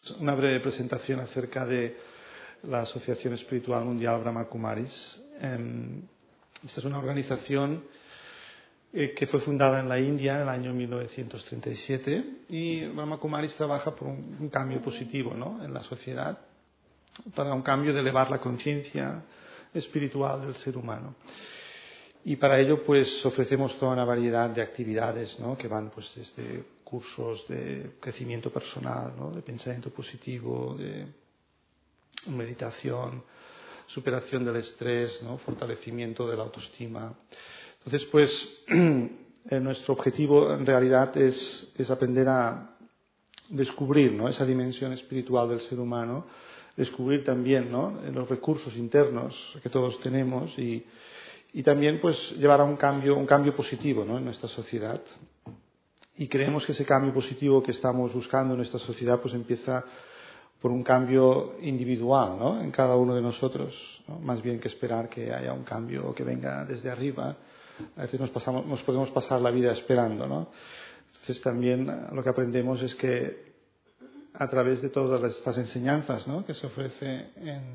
Una breve presentación acerca de la Asociación Espiritual Mundial Brahma Kumaris. Esta es una organización que fue fundada en la India en el año 1937 y Brahma Kumaris trabaja por un cambio positivo, ¿no?, en la sociedad, para un cambio de elevar la conciencia espiritual del ser humano. Y para ello pues ofrecemos toda una variedad de actividades, ¿no?, que van pues desde cursos de crecimiento personal, ¿no?, de pensamiento positivo, de meditación, superación del estrés, ¿no?, fortalecimiento de la autoestima. Entonces pues nuestro objetivo en realidad es aprender a descubrir, ¿no?, esa dimensión espiritual del ser humano, descubrir también, ¿no?, los recursos internos que todos tenemos y también pues llevar a un cambio positivo, ¿no?, en nuestra sociedad. Y creemos que ese cambio positivo que estamos buscando en nuestra sociedad pues empieza por un cambio individual, ¿no?, en cada uno de nosotros, ¿no?, más bien que esperar que haya un cambio que venga desde arriba. A veces nos podemos pasar la vida esperando, ¿no? Entonces también lo que aprendemos es que a través de todas estas enseñanzas, ¿no?, que se ofrece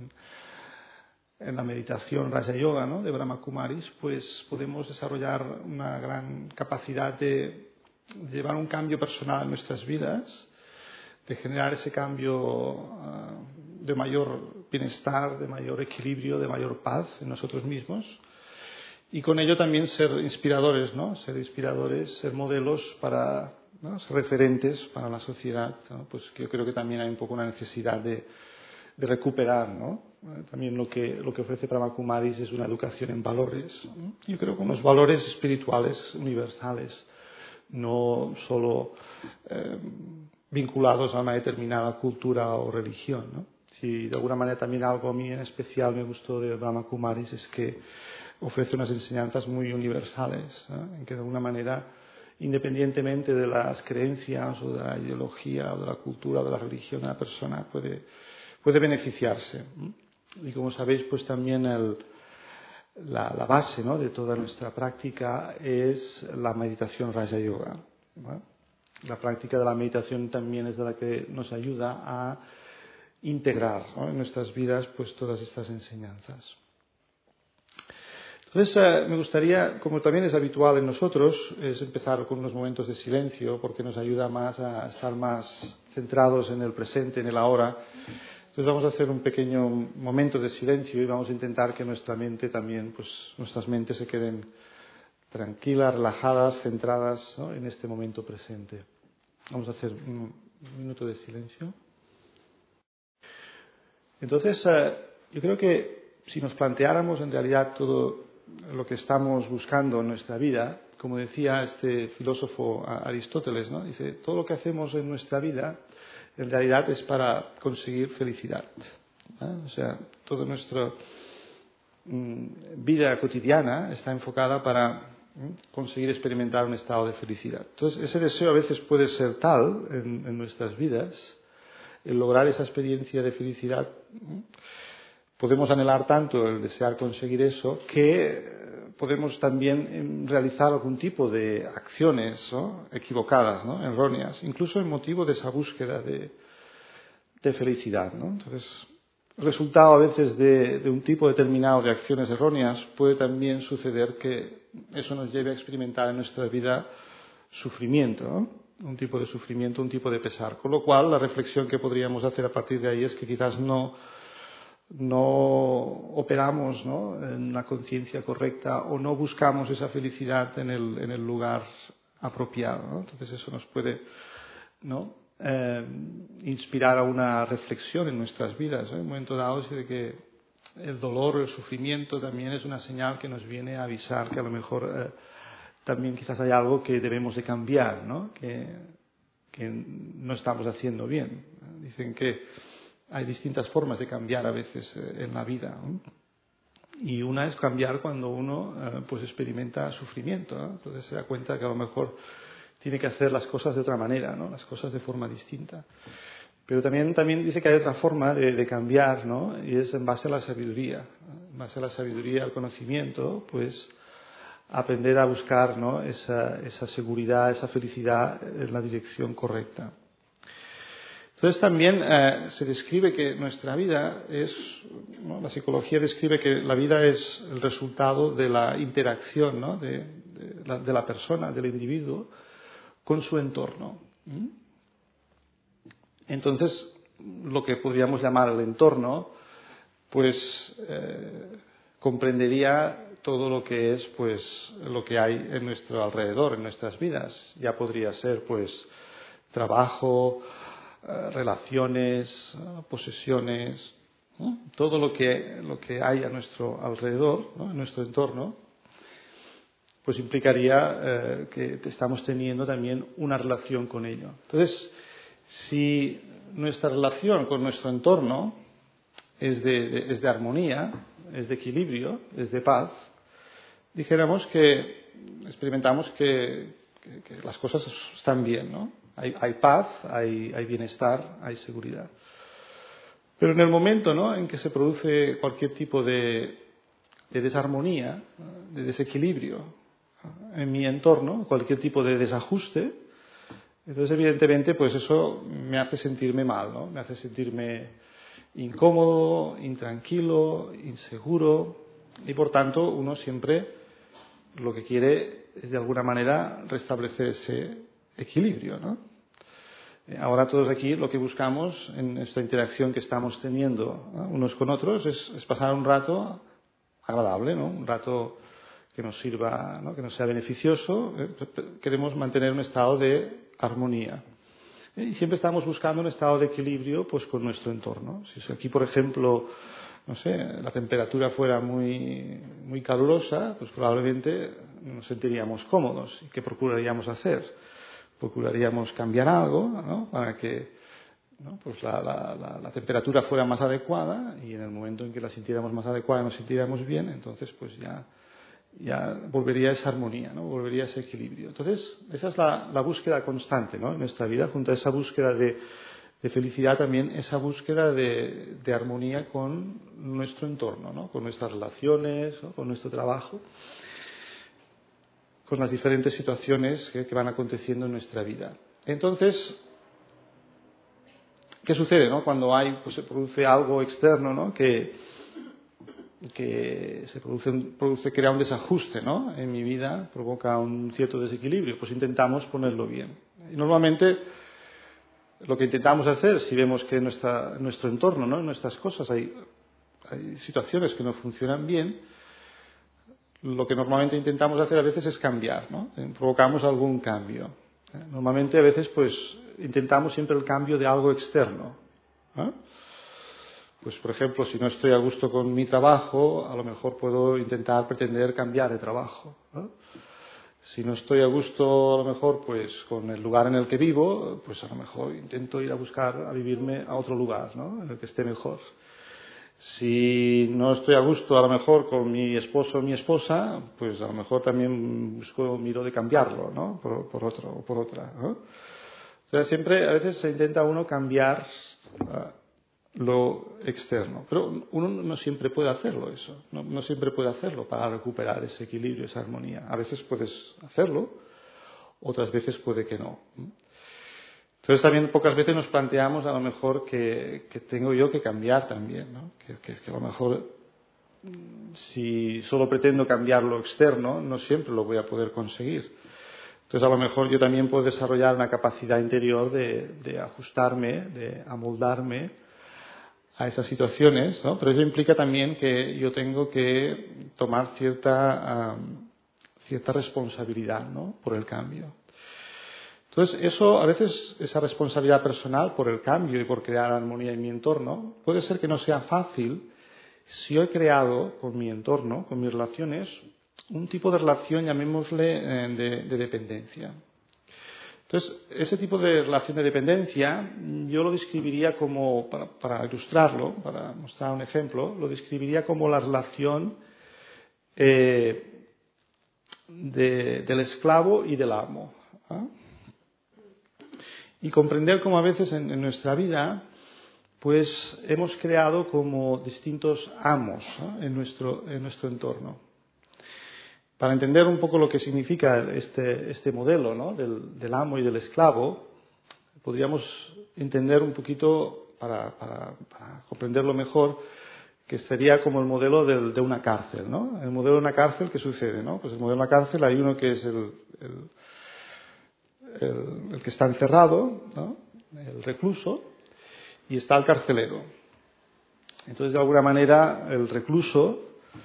en la meditación Raja Yoga, ¿no?, de Brahma Kumaris, pues podemos desarrollar una gran capacidad de llevar un cambio personal en nuestras vidas, de generar ese cambio de mayor bienestar, de mayor equilibrio, de mayor paz en nosotros mismos. Y con ello también ser inspiradores, ¿no?, ser modelos para, ¿no?, ser referentes para la sociedad, ¿no? Pues que yo creo que también hay un poco una necesidad de recuperar, ¿no? También lo que ofrece Brahma Kumaris es una educación en valores, ¿no? Yo creo que unos valores espirituales universales, no solo vinculados a una determinada cultura o religión, ¿no? Si de alguna manera también algo a mí en especial me gustó de Brahma Kumaris es que ofrece unas enseñanzas muy universales, ¿no?, en que de alguna manera, independientemente de las creencias o de la ideología o de la cultura o de la religión, la persona puede beneficiarse. Y como sabéis, pues también la base, ¿no?, de toda nuestra práctica es la meditación Raja Yoga, ¿no? La práctica de la meditación también es de la que nos ayuda a integrar, ¿no?, en nuestras vidas pues todas estas enseñanzas. Entonces me gustaría, como también es habitual en nosotros, es empezar con unos momentos de silencio porque nos ayuda más a estar más centrados en el presente, en el ahora. Entonces vamos a hacer un pequeño momento de silencio y vamos a intentar que nuestra mente también, pues nuestras mentes se queden tranquilas, relajadas, centradas, ¿no?, en este momento presente. Vamos a hacer un minuto de silencio. Entonces yo creo que si nos planteáramos en realidad todo lo que estamos buscando en nuestra vida, como decía este filósofo Aristóteles, ¿no?, dice, todo lo que hacemos en nuestra vida en realidad es para conseguir felicidad, ¿no? O sea, toda nuestra vida cotidiana está enfocada para conseguir experimentar un estado de felicidad. Entonces, ese deseo a veces puede ser tal en nuestras vidas, el lograr esa experiencia de felicidad, podemos anhelar tanto el desear conseguir eso que podemos también realizar algún tipo de acciones, ¿no?, equivocadas, ¿no?, erróneas, incluso en motivo de esa búsqueda de felicidad, ¿no? Entonces, el resultado a veces de un tipo determinado de acciones erróneas puede también suceder que eso nos lleve a experimentar en nuestra vida sufrimiento, ¿no?, un tipo de sufrimiento, un tipo de pesar. Con lo cual, la reflexión que podríamos hacer a partir de ahí es que quizás no operamos, ¿no?, en la conciencia correcta o no buscamos esa felicidad en el lugar apropiado, ¿no? Entonces eso nos puede, ¿no?, inspirar a una reflexión en nuestras vidas, ¿eh? En un momento dado, de que el dolor o el sufrimiento también es una señal que nos viene a avisar que a lo mejor también quizás hay algo que debemos de cambiar, ¿no?, que no estamos haciendo bien. Dicen que hay distintas formas de cambiar a veces en la vida, ¿no? Y una es cambiar cuando uno pues experimenta sufrimiento, ¿no? Entonces se da cuenta que a lo mejor tiene que hacer las cosas de otra manera, ¿no?, las cosas de forma distinta. Pero también dice que hay otra forma de cambiar, ¿no?, y es en base a la sabiduría. En base a la sabiduría, al conocimiento, pues aprender a buscar, ¿no?, esa seguridad, esa felicidad en la dirección correcta. Entonces también se describe que nuestra vida es, ¿no? La psicología describe que la vida es el resultado de la interacción, ¿no? de la persona, del individuo, con su entorno. Entonces, lo que podríamos llamar el entorno, pues comprendería todo lo que es, pues, lo que hay en nuestro alrededor, en nuestras vidas. Ya podría ser, pues, trabajo, relaciones, posesiones, ¿no? Todo lo que hay a nuestro alrededor, ¿no? En nuestro entorno, pues implicaría que estamos teniendo también una relación con ello. Entonces, si nuestra relación con nuestro entorno es de armonía, es de equilibrio, es de paz, dijéramos que experimentamos que las cosas están bien, ¿no? Hay paz, hay bienestar, hay seguridad. Pero en el momento, ¿no?, en que se produce cualquier tipo de desarmonía, de desequilibrio en mi entorno, cualquier tipo de desajuste, entonces evidentemente pues eso me hace sentirme mal, ¿no? Me hace sentirme incómodo, intranquilo, inseguro, y por tanto uno siempre lo que quiere es de alguna manera restablecer ese equilibrio, ¿no? Ahora todos aquí lo que buscamos en esta interacción que estamos teniendo, ¿no?, unos con otros es pasar un rato agradable, ¿no? Un rato que nos sirva, ¿no?, que nos sea beneficioso. Queremos mantener un estado de armonía. Y siempre estamos buscando un estado de equilibrio, pues, con nuestro entorno. Si aquí, por ejemplo, no sé, la temperatura fuera muy calurosa, pues probablemente nos sentiríamos cómodos. ¿Y qué procuraríamos hacer? Procuraríamos cambiar algo, ¿no?, para que, ¿no?, pues la temperatura fuera más adecuada, y en el momento en que la sintiéramos más adecuada y nos sintiéramos bien, entonces pues ya volvería esa armonía, ¿no?, volvería ese equilibrio. Entonces, esa es la búsqueda constante, ¿no?, en nuestra vida, junto a esa búsqueda de felicidad también, esa búsqueda de armonía con nuestro entorno, ¿no?, con nuestras relaciones, ¿no?, con nuestro trabajo, con las diferentes situaciones que van aconteciendo en nuestra vida. Entonces, ¿qué sucede, no?, cuando pues se produce algo externo, ¿no?, que se crea un desajuste, ¿no?, en mi vida, provoca un cierto desequilibrio? Pues intentamos ponerlo bien. Y normalmente lo que intentamos hacer, si vemos que en nuestro entorno, ¿no?, en nuestras cosas hay situaciones que no funcionan bien, lo que normalmente intentamos hacer a veces es cambiar, ¿no? Provocamos algún cambio. Normalmente a veces pues intentamos siempre el cambio de algo externo, ¿eh? Pues por ejemplo, si no estoy a gusto con mi trabajo, a lo mejor puedo intentar pretender cambiar de trabajo, ¿eh? Si no estoy a gusto, a lo mejor, pues con el lugar en el que vivo, pues a lo mejor intento ir a vivirme a otro lugar, ¿no?, en el que esté mejor. Si no estoy a gusto, a lo mejor, con mi esposo o mi esposa, pues a lo mejor también miro de cambiarlo, ¿no?, por otro o por otra, ¿no? O sea, siempre, a veces se intenta uno cambiar lo externo, pero uno no siempre puede hacerlo eso, no siempre puede hacerlo para recuperar ese equilibrio, esa armonía. A veces puedes hacerlo, otras veces puede que no. Entonces también pocas veces nos planteamos a lo mejor que tengo yo que cambiar también, ¿no? Que a lo mejor si solo pretendo cambiar lo externo, no siempre lo voy a poder conseguir. Entonces a lo mejor yo también puedo desarrollar una capacidad interior de ajustarme, de amoldarme a esas situaciones, ¿no? Pero eso implica también que yo tengo que tomar cierta responsabilidad, ¿no?, por el cambio. Entonces, eso, a veces, esa responsabilidad personal por el cambio y por crear armonía en mi entorno, puede ser que no sea fácil si yo he creado con mi entorno, con mis relaciones, un tipo de relación, llamémosle, de dependencia. Entonces, ese tipo de relación de dependencia, yo lo describiría como, para ilustrarlo, para mostrar un ejemplo, lo describiría como la relación del esclavo y del amo, ¿eh? Y comprender cómo a veces en nuestra vida pues hemos creado como distintos amos, ¿no?, en nuestro entorno. Para entender un poco lo que significa este modelo, ¿no?, del amo y del esclavo, podríamos entender un poquito, para comprenderlo mejor, que sería como el modelo de una cárcel, ¿no? El modelo de una cárcel, ¿qué sucede, no? Pues el modelo de una cárcel hay uno que es el que está encerrado, ¿no? El recluso, y está el carcelero. Entonces, de alguna manera, el recluso,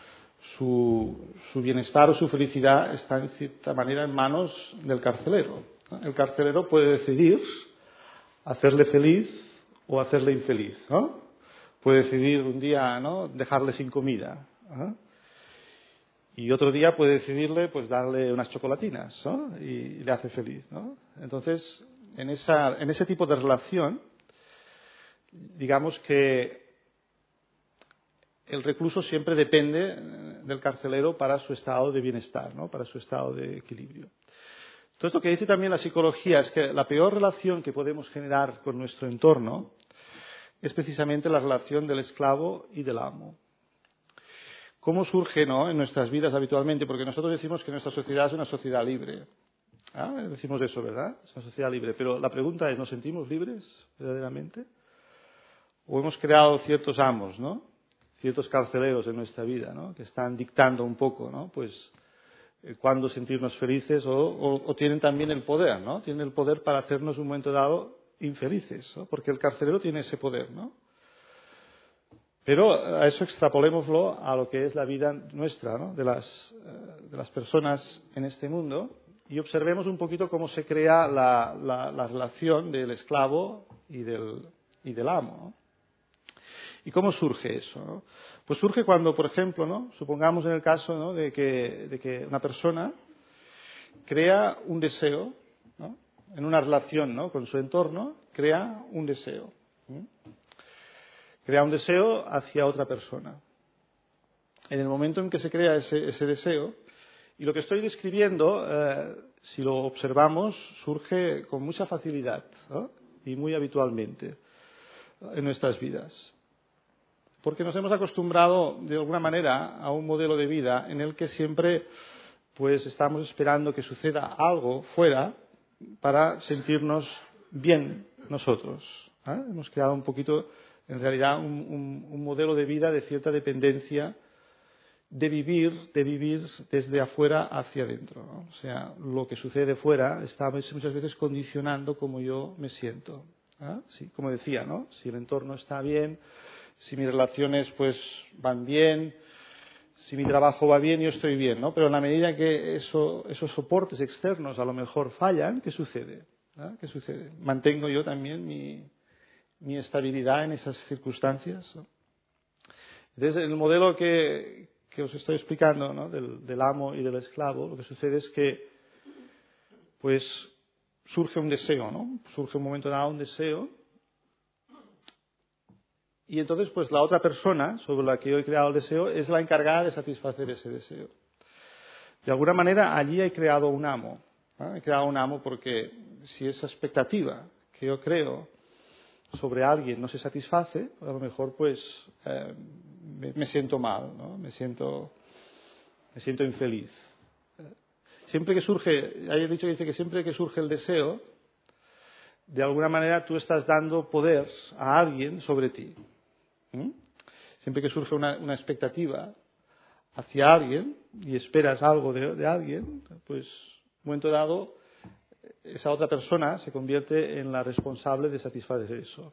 su bienestar o su felicidad está en cierta manera en manos del carcelero, ¿no? El carcelero puede decidir hacerle feliz o hacerle infeliz, ¿no? Puede decidir un día, ¿no?, dejarle sin comida, ¿no? Y otro día puede decidirle, pues, darle unas chocolatinas, ¿no? Y le hace feliz, ¿no? Entonces, en ese tipo de relación, digamos que el recluso siempre depende del carcelero para su estado de bienestar, ¿no? Para su estado de equilibrio. Entonces, lo que dice también la psicología es que la peor relación que podemos generar con nuestro entorno es precisamente la relación del esclavo y del amo. ¿Cómo surge, no?, en nuestras vidas habitualmente? Porque nosotros decimos que nuestra sociedad es una sociedad libre. ¿Ah? Decimos eso, ¿verdad? Es una sociedad libre. Pero la pregunta es, ¿nos sentimos libres verdaderamente? ¿O hemos creado ciertos amos, ¿no?, ciertos carceleros en nuestra vida, ¿no?, que están dictando un poco, ¿no?, pues cuándo sentirnos felices o tienen también el poder, ¿no? Tienen el poder para hacernos en un momento dado infelices, ¿no? Porque el carcelero tiene ese poder, ¿no? Pero a eso extrapolémoslo a lo que es la vida nuestra, ¿no?, de las personas en este mundo, y observemos un poquito cómo se crea la relación del esclavo y del amo, ¿no? ¿Y cómo surge eso, no? Pues surge cuando, por ejemplo, ¿no?, supongamos en el caso, ¿no?, de que una persona crea un deseo, ¿no?, en una relación, ¿no?, con su entorno, crea un deseo. Crea un deseo hacia otra persona. En el momento en que se crea ese deseo, y lo que estoy describiendo, si lo observamos, surge con mucha facilidad, ¿no?, y muy habitualmente en nuestras vidas. Porque nos hemos acostumbrado, de alguna manera, a un modelo de vida en el que siempre, pues, estamos esperando que suceda algo fuera para sentirnos bien nosotros, ¿eh? Hemos creado un poquito, en realidad, un modelo de vida de cierta dependencia de vivir desde afuera hacia adentro, ¿no? O sea, lo que sucede fuera está muchas veces condicionando cómo yo me siento, ¿eh? Sí, como decía, ¿no? Si el entorno está bien, si mis relaciones, pues, van bien, si mi trabajo va bien, yo estoy bien, ¿no? Pero en la medida que esos soportes externos a lo mejor fallan, ¿qué sucede? ¿Ah? ¿Qué sucede? ¿Mantengo yo también mi estabilidad en esas circunstancias, ¿no? Entonces, en el modelo que os estoy explicando, ¿no?, del amo y del esclavo, lo que sucede es que, pues, surge un deseo, ¿no? Surge un momento dado un deseo. Y entonces, pues, la otra persona sobre la que yo he creado el deseo es la encargada de satisfacer ese deseo. De alguna manera, allí he creado un amo, ¿no? He creado un amo porque si esa expectativa que yo creo sobre alguien no se satisface, a lo mejor, pues, me siento mal, ¿no? Me siento infeliz. Siempre que surge, hay un dicho que dice que siempre que surge el deseo, de alguna manera tú estás dando poder a alguien sobre ti. Siempre que surge una expectativa hacia alguien y esperas algo de alguien, pues, en un momento dado, esa otra persona se convierte en la responsable de satisfacer eso.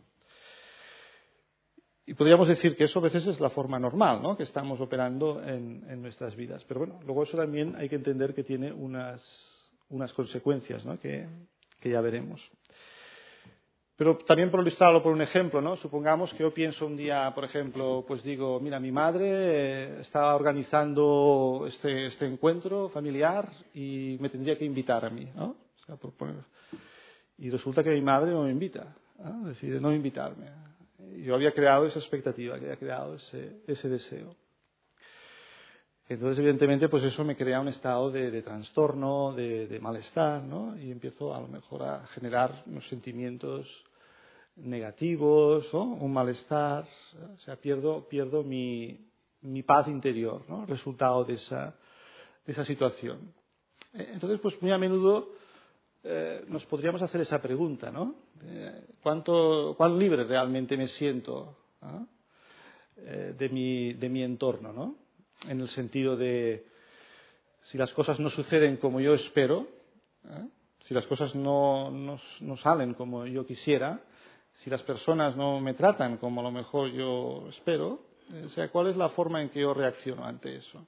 Y podríamos decir que eso a veces es la forma normal, ¿no?, que estamos operando en nuestras vidas. Pero bueno, luego eso también hay que entender que tiene unas consecuencias, ¿no?, que ya veremos. Pero también por ilustrarlo por un ejemplo, ¿no? Supongamos que yo pienso un día, por ejemplo, pues digo, mira, mi madre está organizando este encuentro familiar y me tendría que invitar a mí, ¿no? O sea, y resulta que mi madre no me invita, ¿no? Decide no invitarme. Yo había creado esa expectativa, había creado ese deseo. Entonces, evidentemente, pues eso me crea un estado de trastorno, de malestar, ¿no? Y empiezo a lo mejor a generar unos sentimientos negativos, ¿no?, un malestar, o sea, pierdo mi paz interior, ¿no?, resultado de esa situación. Entonces, pues muy a menudo nos podríamos hacer esa pregunta, ¿no? ¿Cuán libre realmente me siento, ¿no? de mi entorno, ¿no? En el sentido de si las cosas no suceden como yo espero, si las cosas no salen como yo quisiera, si las personas no me tratan como a lo mejor yo espero, o sea, ¿cuál es la forma en que yo reacciono ante eso?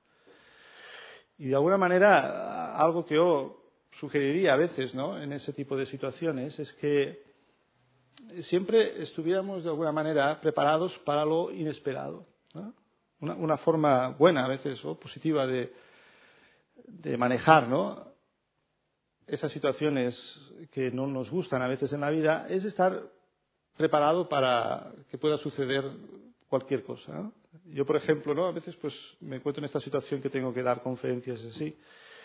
Y de alguna manera, algo que yo sugeriría a veces, ¿no? En ese tipo de situaciones es que siempre estuviéramos de alguna manera preparados para lo inesperado, ¿no? Una forma buena a veces o positiva de manejar, ¿no? Esas situaciones que no nos gustan a veces en la vida es estar preparado para que pueda suceder cualquier cosa, ¿no? Yo, por ejemplo, ¿no? A veces pues me encuentro en esta situación que tengo que dar conferencias así.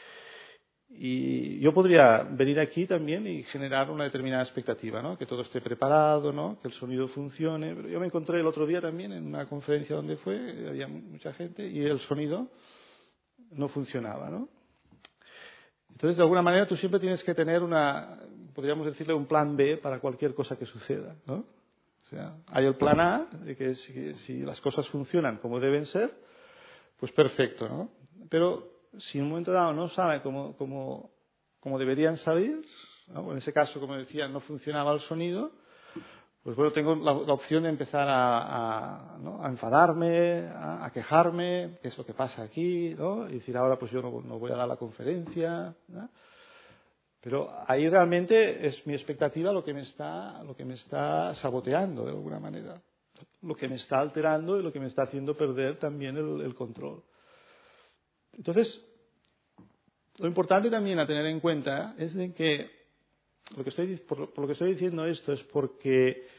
Y yo podría venir aquí también y generar una determinada expectativa, ¿no? Que todo esté preparado, ¿no? Que el sonido funcione. Pero yo me encontré el otro día también en una conferencia donde había mucha gente y el sonido no funcionaba, ¿no? Entonces, de alguna manera, tú siempre tienes que tener podríamos decirle, un plan B para cualquier cosa que suceda, ¿no? O sea, hay el plan A, de que si las cosas funcionan como deben ser, pues perfecto, ¿no? Pero si en un momento dado no salen como deberían salir, ¿no? En ese caso, como decía, no funcionaba el sonido, pues bueno, tengo la opción de empezar ¿no? a enfadarme, a quejarme, qué es lo que pasa aquí, ¿no? Y decir, ahora pues yo no voy a dar la conferencia, ¿no? Pero ahí realmente es mi expectativa lo que me está saboteando de alguna manera, lo que me está alterando y lo que me está haciendo perder también el control. Entonces, lo importante también a tener en cuenta es de que por lo que estoy diciendo esto es porque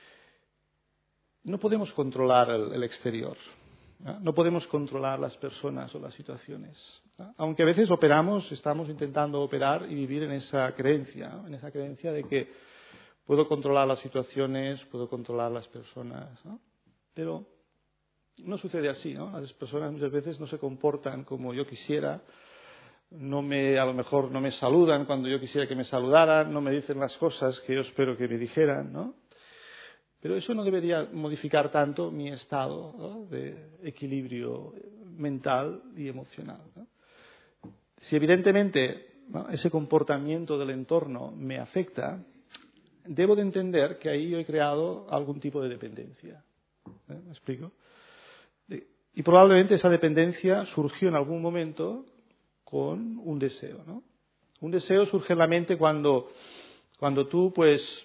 no podemos controlar el exterior, ¿no? No podemos controlar las personas o las situaciones, ¿no? Aunque a veces estamos intentando operar y vivir en esa creencia, ¿no? En esa creencia de que puedo controlar las situaciones, puedo controlar las personas, ¿no? Pero no sucede así, ¿no? Las personas muchas veces no se comportan como yo quisiera, a lo mejor no me saludan cuando yo quisiera que me saludaran, no me dicen las cosas que yo espero que me dijeran, ¿no? Pero eso no debería modificar tanto mi estado, ¿no? De equilibrio mental y emocional, ¿no? Si evidentemente, ¿no? Ese comportamiento del entorno me afecta, debo de entender que ahí yo he creado algún tipo de dependencia. ¿Me explico? Y probablemente esa dependencia surgió en algún momento con un deseo, ¿no? Un deseo surge en la mente cuando tú, pues,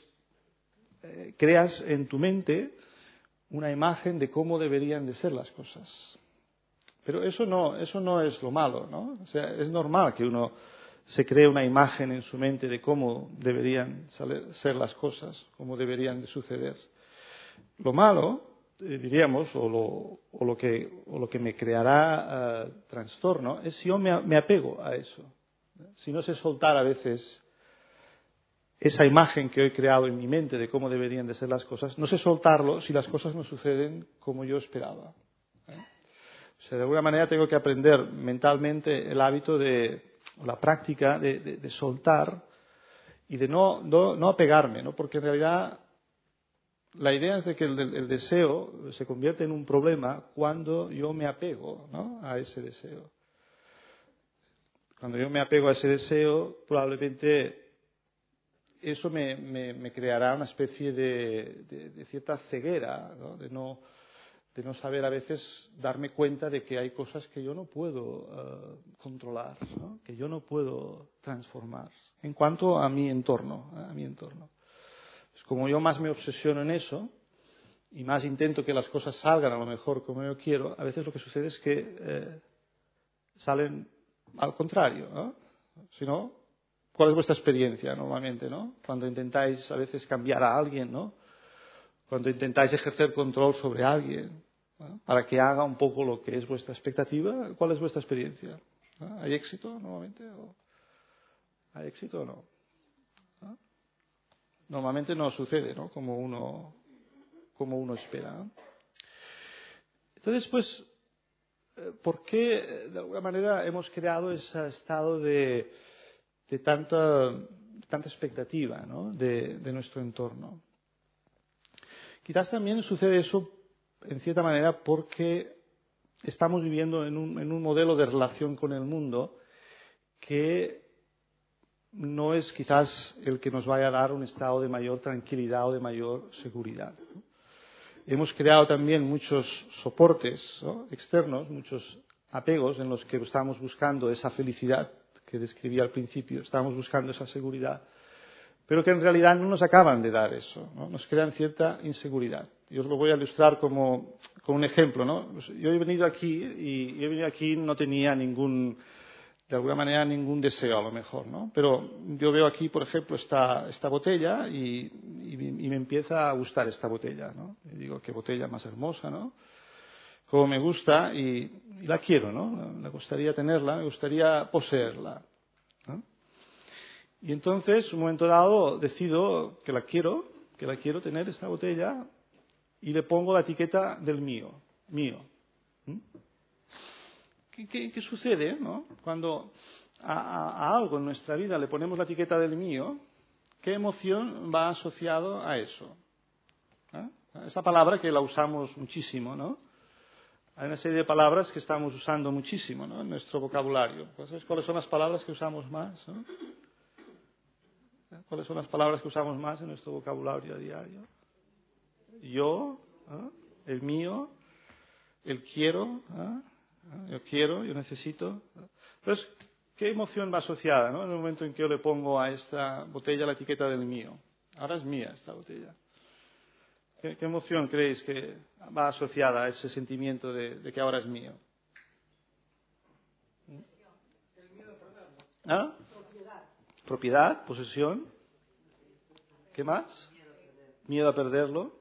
creas en tu mente una imagen de cómo deberían de ser las cosas. Pero eso no es lo malo, ¿no? O sea, es normal que uno se cree una imagen en su mente de cómo deberían ser las cosas, cómo deberían de suceder. Lo malo, diríamos, o lo que me creará trastorno, es si yo me apego a eso. Si no sé soltar a veces esa imagen que he creado en mi mente de cómo deberían de ser las cosas, no sé soltarlo si las cosas no suceden como yo esperaba. O sea, de alguna manera tengo que aprender mentalmente el hábito la práctica de soltar y de no apegarme, ¿no? Porque en realidad la idea es de que el deseo se convierte en un problema cuando yo me apego, ¿no? A ese deseo. Cuando yo me apego a ese deseo, probablemente eso me creará una especie de cierta ceguera, ¿no? De no saber a veces darme cuenta de que hay cosas que yo no puedo controlar, ¿no? Que yo no puedo transformar en cuanto a mi entorno, Pues como yo más me obsesiono en eso y más intento que las cosas salgan a lo mejor como yo quiero, a veces lo que sucede es que salen al contrario, ¿no? Si no, ¿cuál es vuestra experiencia normalmente, ¿no? Cuando intentáis a veces cambiar a alguien, ¿no? Cuando intentáis ejercer control sobre alguien, ¿no? Para que haga un poco lo que es vuestra expectativa, ¿cuál es vuestra experiencia? ¿No? ¿Hay éxito normalmente? ¿Hay éxito o no? ¿No? Normalmente no sucede, ¿no? Como uno espera, ¿no? Entonces, pues, ¿por qué de alguna manera hemos creado ese estado de tanta tanta expectativa, ¿no?, de nuestro entorno. Quizás también sucede eso, en cierta manera, porque estamos viviendo en un modelo de relación con el mundo que no es quizás el que nos vaya a dar un estado de mayor tranquilidad o de mayor seguridad, ¿no? Hemos creado también muchos soportes, ¿no?, externos, muchos apegos en los que estamos buscando esa felicidad que describí al principio, estamos buscando esa seguridad, pero que en realidad no nos acaban de dar eso, ¿no? Nos crean cierta inseguridad. Yo os lo voy a ilustrar con un ejemplo, ¿no? Yo he venido aquí no tenía de alguna manera ningún deseo a lo mejor, ¿no? Pero yo veo aquí, por ejemplo, esta botella y me empieza a gustar esta botella, ¿no? Y digo, qué botella más hermosa, ¿no? Cómo me gusta y la quiero, ¿no? Me gustaría tenerla, me gustaría poseerla, ¿no? Y entonces, en un momento dado, decido que la quiero tener esta botella y le pongo la etiqueta del mío. ¿Mm? ¿Qué sucede, ¿no?, cuando a algo en nuestra vida le ponemos la etiqueta del mío? ¿Qué emoción va asociado a eso? ¿Eh? Esa palabra que la usamos muchísimo, ¿no? Hay una serie de palabras que estamos usando muchísimo, ¿no?, en nuestro vocabulario. ¿Sabes cuáles son las palabras que usamos más, ¿no? ¿Cuáles son las palabras que usamos más en nuestro vocabulario diario? Yo, ¿eh?, el mío, el quiero, ¿eh?, yo quiero, yo necesito. Entonces, ¿qué emoción va asociada, ¿no?, en el momento en que yo le pongo a esta botella la etiqueta del mío? Ahora es mía esta botella. ¿Qué emoción creéis que va asociada a ese sentimiento de que ahora es mío? ¿Ah? Propiedad, posesión. ¿Qué más? Miedo a perderlo.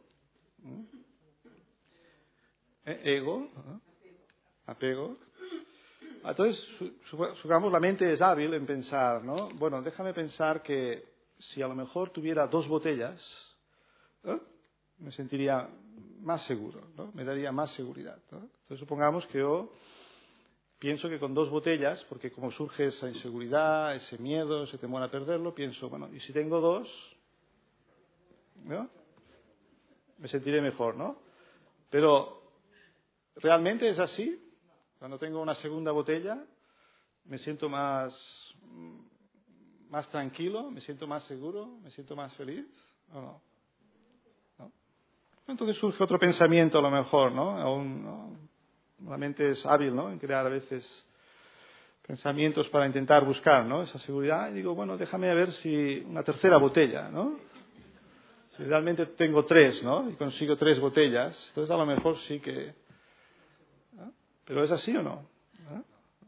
Ego. Apego. Entonces, supongamos, la mente es hábil en pensar, ¿no? Bueno, déjame pensar que si a lo mejor tuviera 2 botellas, ¿eh?, me sentiría más seguro, ¿no?, me daría más seguridad, ¿no? Entonces, supongamos que yo pienso que con 2 botellas, porque como surge esa inseguridad, ese miedo, ese temor a perderlo, pienso, bueno, ¿y si tengo 2? ¿No? Me sentiré mejor, ¿no? Pero, ¿realmente es así? Cuando tengo una segunda botella, me siento más tranquilo, me siento más seguro, me siento más feliz, ¿o no? ¿No? Entonces surge otro pensamiento a lo mejor, ¿no? La mente es hábil, ¿no?, en crear a veces pensamientos para intentar buscar, ¿no?, esa seguridad. Y digo, bueno, déjame ver si una tercera botella, ¿no? Si realmente tengo 3, ¿no?, y consigo 3 botellas, entonces a lo mejor sí que... ¿no? ¿Pero es así o no? ¿No?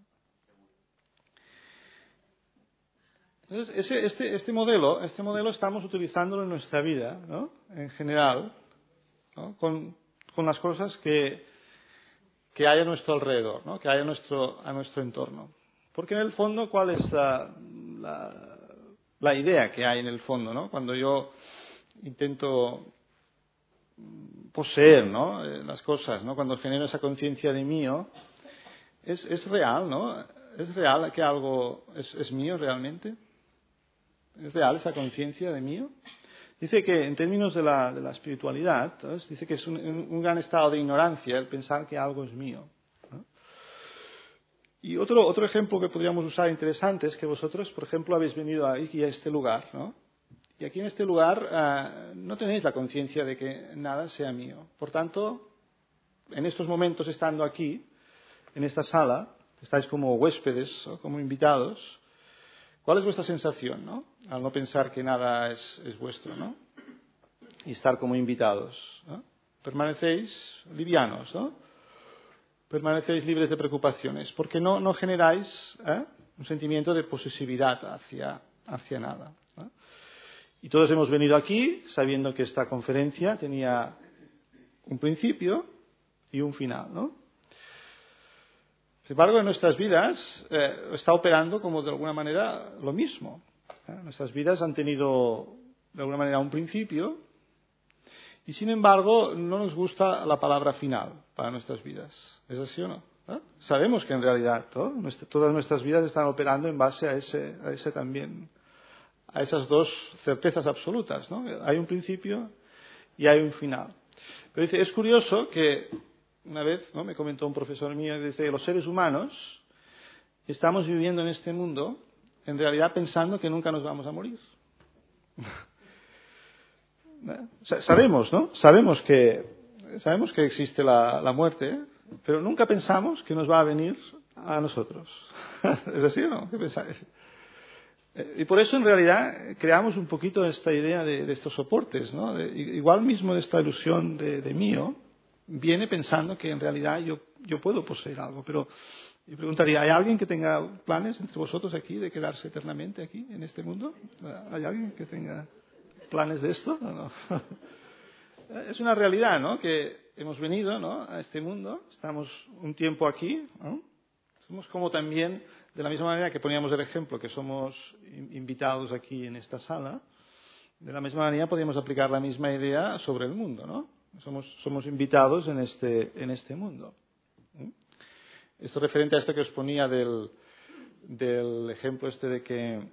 Entonces, este modelo estamos utilizándolo en nuestra vida, ¿no?, en general, ¿no?, con las cosas que hay a nuestro alrededor, ¿no?, que hay a nuestro entorno. Porque en el fondo, ¿cuál es la idea que hay en el fondo, ¿no?, cuando yo intento poseer, ¿no?, las cosas, ¿no?, cuando genero esa conciencia de mío, es real, ¿no? ¿Es real que algo es mío realmente? ¿Es real esa conciencia de mío? Dice que en términos de la espiritualidad, ¿sabes?, dice que es un gran estado de ignorancia el pensar que algo es mío, ¿no? Y otro ejemplo que podríamos usar interesante es que vosotros, por ejemplo, habéis venido aquí a este lugar, ¿no? Y aquí en este lugar no tenéis la conciencia de que nada sea mío. Por tanto, en estos momentos, estando aquí, en esta sala, estáis como huéspedes, ¿no?, como invitados. ¿Cuál es vuestra sensación, ¿no?, al no pensar que nada es vuestro, ¿no?, y estar como invitados, ¿no? Permanecéis livianos, ¿no? Permanecéis libres de preocupaciones, porque no generáis un sentimiento de posesividad hacia nada, ¿no? Y todos hemos venido aquí sabiendo que esta conferencia tenía un principio y un final, ¿no? Sin embargo, en nuestras vidas está operando como de alguna manera lo mismo. Nuestras vidas han tenido de alguna manera un principio y, sin embargo, no nos gusta la palabra final para nuestras vidas. ¿Es así o no? Sabemos que en realidad todas nuestras vidas están operando en base a ese a esas dos certezas absolutas, ¿no? Hay un principio y hay un final. Pero dice, es curioso que una vez, ¿no?, me comentó un profesor mío, dice, los seres humanos estamos viviendo en este mundo en realidad pensando que nunca nos vamos a morir. Sabemos, ¿no? Sabemos que existe la muerte, pero nunca pensamos que nos va a venir a nosotros. ¿Es así o no? ¿Qué pensáis? Y por eso en realidad creamos un poquito esta idea de estos soportes, ¿no? Igual mismo de esta ilusión de mío, viene pensando que en realidad yo puedo poseer algo, pero yo preguntaría, ¿hay alguien que tenga planes entre vosotros aquí de quedarse eternamente aquí en este mundo? ¿Hay alguien que tenga planes de esto o no? Es una realidad, ¿no?, que hemos venido, ¿no?, a este mundo, estamos un tiempo aquí, ¿no? Somos como también, de la misma manera que poníamos el ejemplo, que somos invitados aquí en esta sala, de la misma manera podríamos aplicar la misma idea sobre el mundo, ¿no? Somos invitados en este mundo. Esto referente a esto que os ponía del ejemplo este de que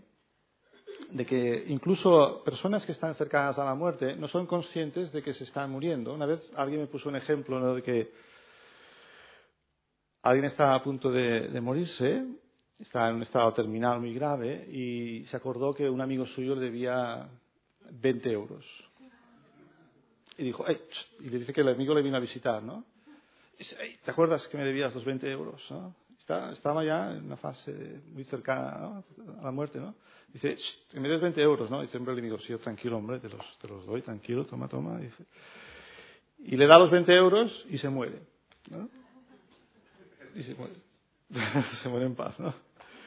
incluso personas que están cercanas a la muerte no son conscientes de que se están muriendo. Una vez alguien me puso un ejemplo, ¿no?, de que alguien estaba a punto de morirse, estaba en un estado terminal muy grave y se acordó que un amigo suyo le debía 20 euros. Y dijo, ¡ay! Y le dice que el amigo le vino a visitar, ¿no? Y dice, ¡ay! ¿Te acuerdas que me debías los 20 euros? ¿No? Estaba ya en una fase muy cercana, ¿no?, a la muerte, ¿no? Dice, que me des 20 euros, ¿no? Dice, hombre, el amigo, sí, tranquilo, hombre, te los doy, tranquilo, toma. Dice, y le da los 20 euros y se muere, ¿no? Y se muere. Se muere en paz, ¿no?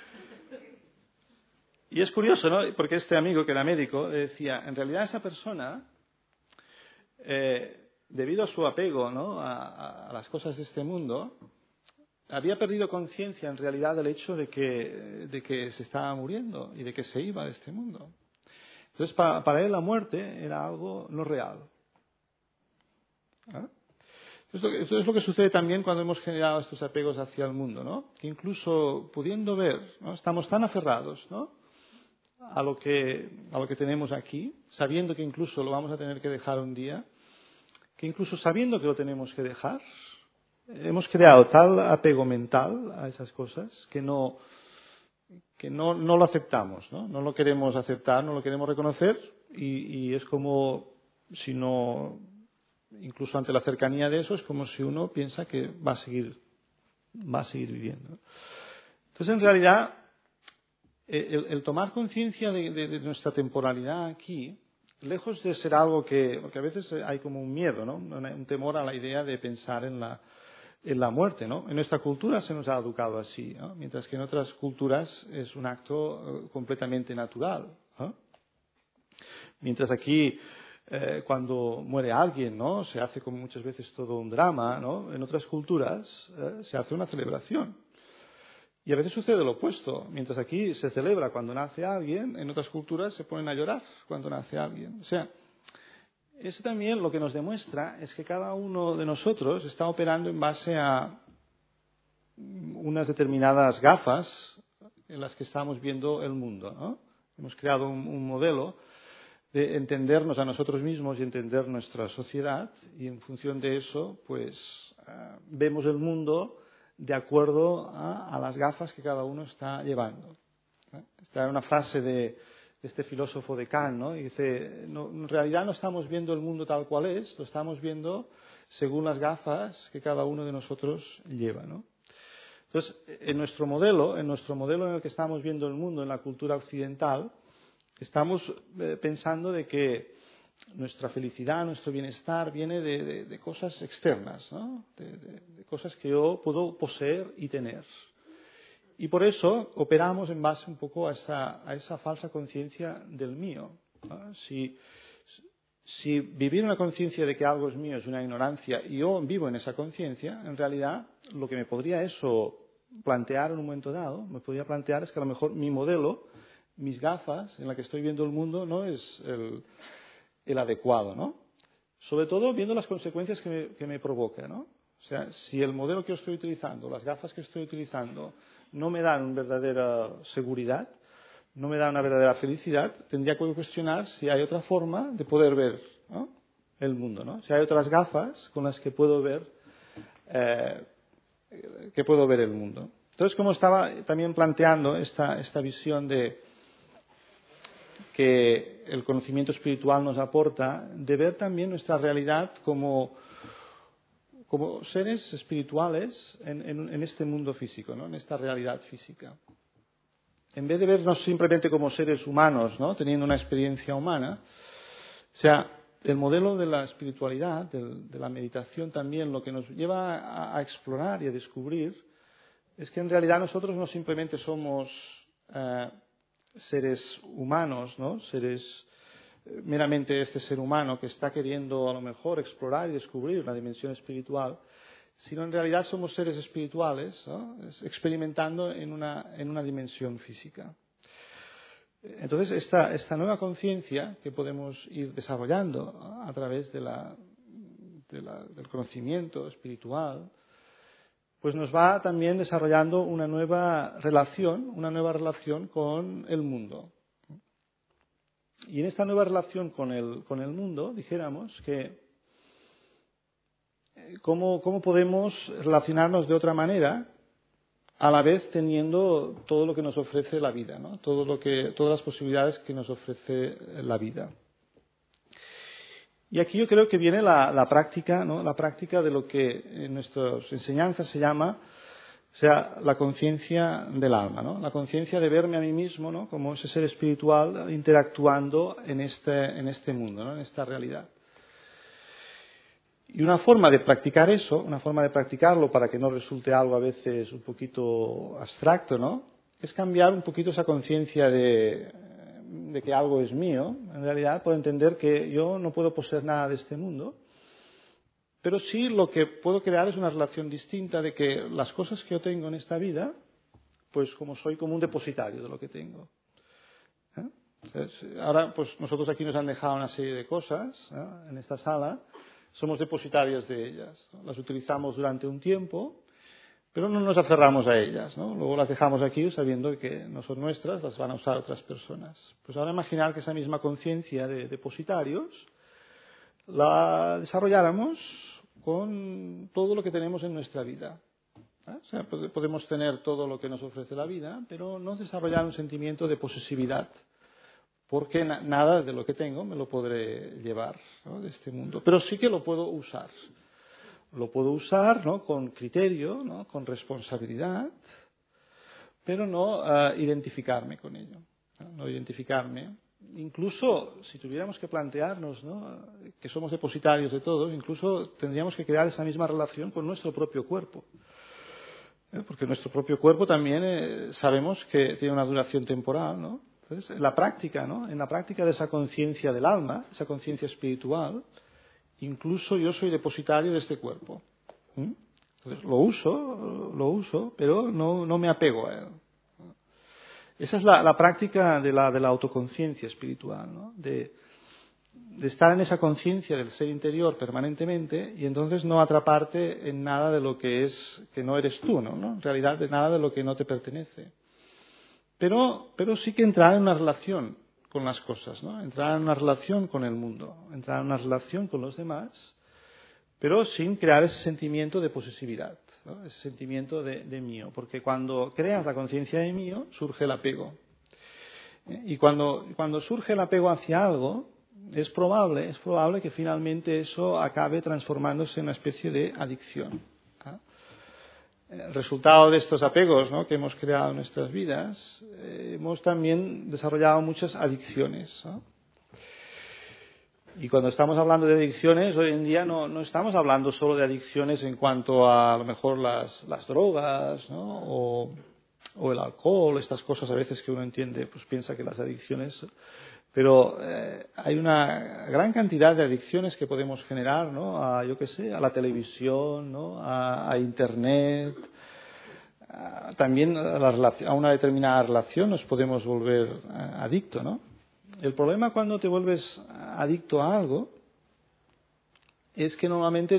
Y es curioso, ¿no? Porque este amigo que era médico decía, en realidad esa persona, debido a su apego, ¿no?, a las cosas de este mundo, había perdido conciencia en realidad del hecho de que se estaba muriendo y de que se iba de este mundo. Entonces, para él la muerte era algo no real. ¿Ah? Esto es lo que sucede también cuando hemos generado estos apegos hacia el mundo, ¿no? Que incluso pudiendo ver, ¿no?, estamos tan aferrados, ¿no?, a lo que tenemos aquí, sabiendo que incluso lo vamos a tener que dejar un día, que incluso sabiendo que lo tenemos que dejar, hemos creado tal apego mental a esas cosas que no lo aceptamos, ¿no? No lo queremos aceptar, no lo queremos reconocer y es como si no, incluso ante la cercanía de eso, es como si uno piensa que va a seguir viviendo. Entonces, en realidad, el tomar conciencia de nuestra temporalidad aquí, lejos de ser algo porque a veces hay como un miedo, ¿no?, un temor a la idea de pensar en la muerte, ¿no? En nuestra cultura se nos ha educado así, ¿no?, mientras que en otras culturas es un acto completamente natural, ¿no? Mientras aquí, cuando muere alguien, ¿no?, se hace como muchas veces todo un drama, ¿no? En otras culturas se hace una celebración. Y a veces sucede lo opuesto. Mientras aquí se celebra cuando nace alguien, en otras culturas se ponen a llorar cuando nace alguien. O sea, eso también lo que nos demuestra es que cada uno de nosotros está operando en base a unas determinadas gafas en las que estamos viendo el mundo, ¿no? Hemos creado un modelo de entendernos a nosotros mismos y entender nuestra sociedad y en función de eso, pues vemos el mundo de acuerdo a las gafas que cada uno está llevando. Esta es una frase de este filósofo de Kant, ¿no? Y dice, no, en realidad no estamos viendo el mundo tal cual es, lo estamos viendo según las gafas que cada uno de nosotros lleva, ¿no? Entonces, en nuestro modelo en el que estamos viendo el mundo, en la cultura occidental, estamos pensando de que nuestra felicidad, nuestro bienestar viene de cosas externas, ¿no? De cosas que yo puedo poseer y tener. Y por eso operamos en base un poco a esa falsa conciencia del mío, ¿no? Si vivir una conciencia de que algo es mío es una ignorancia y yo vivo en esa conciencia, en realidad lo que me podría eso plantear en un momento dado, me podría plantear es que a lo mejor mi modelo, mis gafas en la que estoy viendo el mundo no es el adecuado, ¿no? Sobre todo viendo las consecuencias que me provoca, ¿no? O sea, si el modelo que yo estoy utilizando, las gafas que estoy utilizando, no me dan verdadera seguridad, no me da una verdadera felicidad, tendría que cuestionar si hay otra forma de poder ver, ¿no?, el mundo, ¿no? Si hay otras gafas con las que puedo ver el mundo. Entonces, como estaba también planteando esta visión de que el conocimiento espiritual nos aporta, de ver también nuestra realidad como seres espirituales en este mundo físico, ¿no?, en esta realidad física. En vez de vernos simplemente como seres humanos, ¿no?, teniendo una experiencia humana, o sea, el modelo de la espiritualidad, de la meditación también, lo que nos lleva a explorar y a descubrir es que en realidad nosotros no simplemente somos seres humanos, ¿no?, seres meramente este ser humano que está queriendo a lo mejor explorar y descubrir una dimensión espiritual, sino en realidad somos seres espirituales, ¿no?, experimentando en una dimensión física. Entonces, esta nueva conciencia que podemos ir desarrollando, ¿no?, a través del conocimiento espiritual, pues nos va también desarrollando una nueva relación con el mundo. Y en esta nueva relación con el mundo, dijéramos que ¿cómo podemos relacionarnos de otra manera, a la vez teniendo todo lo que nos ofrece la vida, ¿no?, todas las posibilidades que nos ofrece la vida? Y aquí yo creo que viene la práctica, ¿no?, la práctica de lo que en nuestras enseñanzas se llama, o sea, la conciencia del alma, ¿no?, la conciencia de verme a mí mismo, ¿no?, como ese ser espiritual interactuando en este mundo, ¿no?, en esta realidad. Y una forma de practicar eso, una forma de practicarlo para que no resulte algo a veces un poquito abstracto, ¿no?, es cambiar un poquito esa conciencia de que algo es mío, en realidad, por entender que yo no puedo poseer nada de este mundo, pero sí lo que puedo crear es una relación distinta de que las cosas que yo tengo en esta vida, pues como soy como un depositario de lo que tengo. Entonces, ahora, pues nosotros aquí nos han dejado una serie de cosas, ¿no?, en esta sala. Somos depositarios de ellas, ¿no?, las utilizamos durante un tiempo, pero no nos aferramos a ellas, ¿no? Luego las dejamos aquí sabiendo que no son nuestras, las van a usar otras personas. Pues ahora imaginar que esa misma conciencia de depositarios la desarrolláramos con todo lo que tenemos en nuestra vida. O sea, podemos tener todo lo que nos ofrece la vida, pero no desarrollar un sentimiento de posesividad, porque nada de lo que tengo me lo podré llevar, ¿no?, de este mundo. Pero sí que lo puedo usar. Lo puedo usar, ¿no?, con criterio, ¿no?, con responsabilidad, pero no identificarme con ello. No identificarme. Incluso si tuviéramos que plantearnos, ¿no?, que somos depositarios de todo, incluso tendríamos que crear esa misma relación con nuestro propio cuerpo. Porque nuestro propio cuerpo también sabemos que tiene una duración temporal, ¿no? Entonces, en la práctica, ¿no?, en la práctica de esa conciencia del alma, esa conciencia espiritual, incluso yo soy depositario de este cuerpo. Entonces, lo uso, pero no me apego a él. Esa es la práctica de la autoconciencia espiritual, ¿no?, de estar en esa conciencia del ser interior permanentemente y entonces no atraparte en nada de lo que no eres tú, ¿no? En realidad, de nada de lo que no te pertenece. Pero sí que entrar en una relación con las cosas, ¿no?, entrar en una relación con el mundo, entrar en una relación con los demás, pero sin crear ese sentimiento de posesividad, ¿no?, ese sentimiento de mío, porque cuando creas la conciencia de mío surge el apego. Y cuando surge el apego hacia algo, es probable que finalmente eso acabe transformándose en una especie de adicción. El resultado de estos apegos, ¿no?, que hemos creado en nuestras vidas, hemos también desarrollado muchas adicciones, ¿no? Y cuando estamos hablando de adicciones, hoy en día no estamos hablando solo de adicciones en cuanto a lo mejor las drogas, ¿no?, o el alcohol, estas cosas a veces que uno entiende, pues piensa que las adicciones. Pero hay una gran cantidad de adicciones que podemos generar, ¿no?, a la televisión, ¿no?, a Internet. También a una determinada relación nos podemos volver adicto, ¿no? El problema cuando te vuelves adicto a algo es que normalmente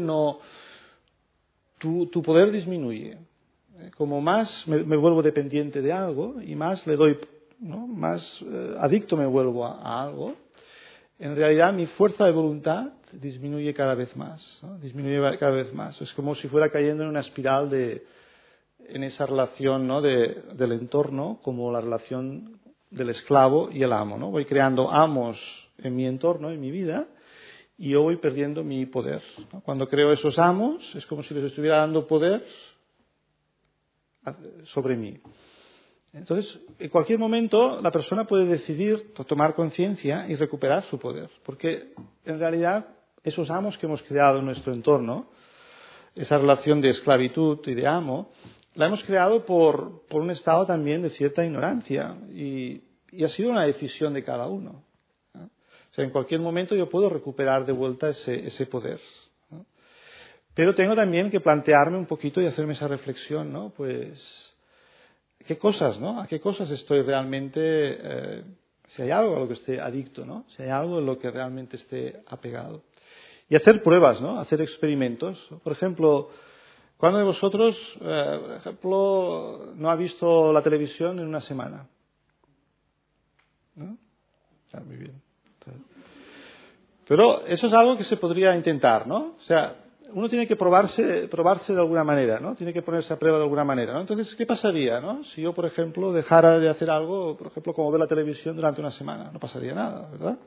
tu poder disminuye. Como más me vuelvo dependiente de algo y más le doy ¿no? Más adicto me vuelvo a algo, en realidad mi fuerza de voluntad disminuye cada vez más, ¿no? Disminuye cada vez más. Es como si fuera cayendo en una espiral en esa relación, ¿no? del entorno, como la relación del esclavo y el amo, ¿no? Voy creando amos en mi entorno, en mi vida, y yo voy perdiendo mi poder, ¿no? Cuando creo esos amos, es como si les estuviera dando poder sobre mí. Entonces, en cualquier momento, la persona puede decidir tomar conciencia y recuperar su poder, porque en realidad esos amos que hemos creado en nuestro entorno, esa relación de esclavitud y de amo, la hemos creado por un estado también de cierta ignorancia y ha sido una decisión de cada uno, ¿no? O sea, en cualquier momento yo puedo recuperar de vuelta ese poder, ¿no? Pero tengo también que plantearme un poquito y hacerme esa reflexión, ¿no? Pues, ¿qué cosas, ¿no? ¿A qué cosas estoy realmente, si hay algo a lo que esté adicto, ¿no? Si hay algo en lo que realmente esté apegado. Y hacer pruebas, ¿no? Hacer experimentos. Por ejemplo, ¿cuándo de vosotros, por ejemplo, no ha visto la televisión en una semana? ¿No? Muy bien. Pero eso es algo que se podría intentar, ¿no? O sea, uno tiene que probarse de alguna manera, ¿no? Tiene que ponerse a prueba de alguna manera, ¿no? Entonces, ¿qué pasaría, no? Si yo, por ejemplo, dejara de hacer algo, por ejemplo, como ver la televisión durante una semana, no pasaría nada, ¿verdad?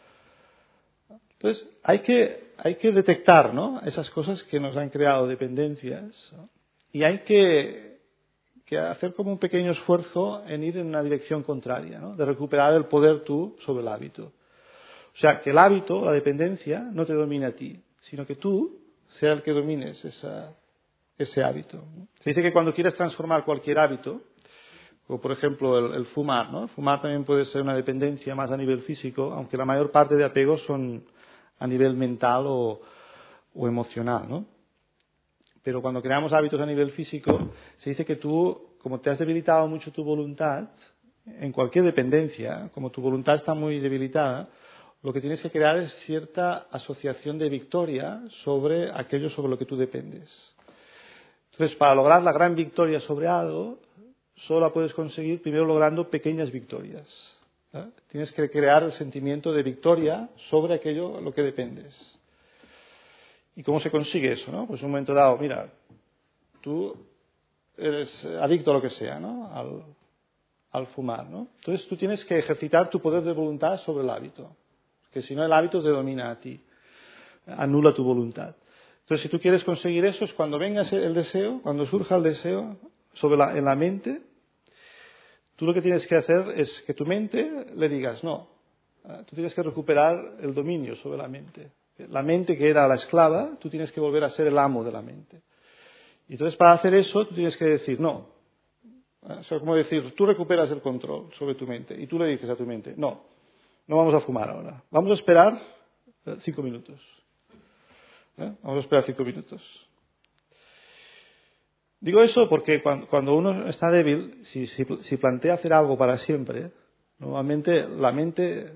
Entonces, hay que detectar, ¿no? Esas cosas que nos han creado dependencias, ¿no? Y hay que hacer como un pequeño esfuerzo en ir en una dirección contraria, ¿no? De recuperar el poder tú sobre el hábito. O sea, que el hábito, la dependencia, no te domine a ti, sino que tú sea el que domines ese hábito. Se dice que cuando quieres transformar cualquier hábito, como por ejemplo el fumar, ¿no? El fumar también puede ser una dependencia más a nivel físico, aunque la mayor parte de apegos son a nivel mental o emocional, ¿no? Pero cuando creamos hábitos a nivel físico, se dice que tú, como te has debilitado mucho tu voluntad, en cualquier dependencia, como tu voluntad está muy debilitada, lo que tienes que crear es cierta asociación de victoria sobre aquello sobre lo que tú dependes. Entonces, para lograr la gran victoria sobre algo, solo la puedes conseguir primero logrando pequeñas victorias, ¿eh? Tienes que crear el sentimiento de victoria sobre aquello a lo que dependes. ¿Y cómo se consigue eso, no? Pues en un momento dado, mira, tú eres adicto a lo que sea, ¿no? Al fumar, ¿no? Entonces tú tienes que ejercitar tu poder de voluntad sobre el hábito, porque si no el hábito te domina a ti, anula tu voluntad. Entonces si tú quieres conseguir eso, es cuando venga el deseo, cuando surja el deseo en la mente, tú lo que tienes que hacer es que tu mente le digas no. Tú tienes que recuperar el dominio sobre la mente. La mente que era la esclava, tú tienes que volver a ser el amo de la mente. Y entonces para hacer eso, tú tienes que decir no. O sea, como decir, tú recuperas el control sobre tu mente y tú le dices a tu mente, no vamos a fumar ahora. Vamos a esperar 5 minutos. Vamos a esperar 5 minutos. Digo eso porque cuando uno está débil, si plantea hacer algo para siempre, normalmente la mente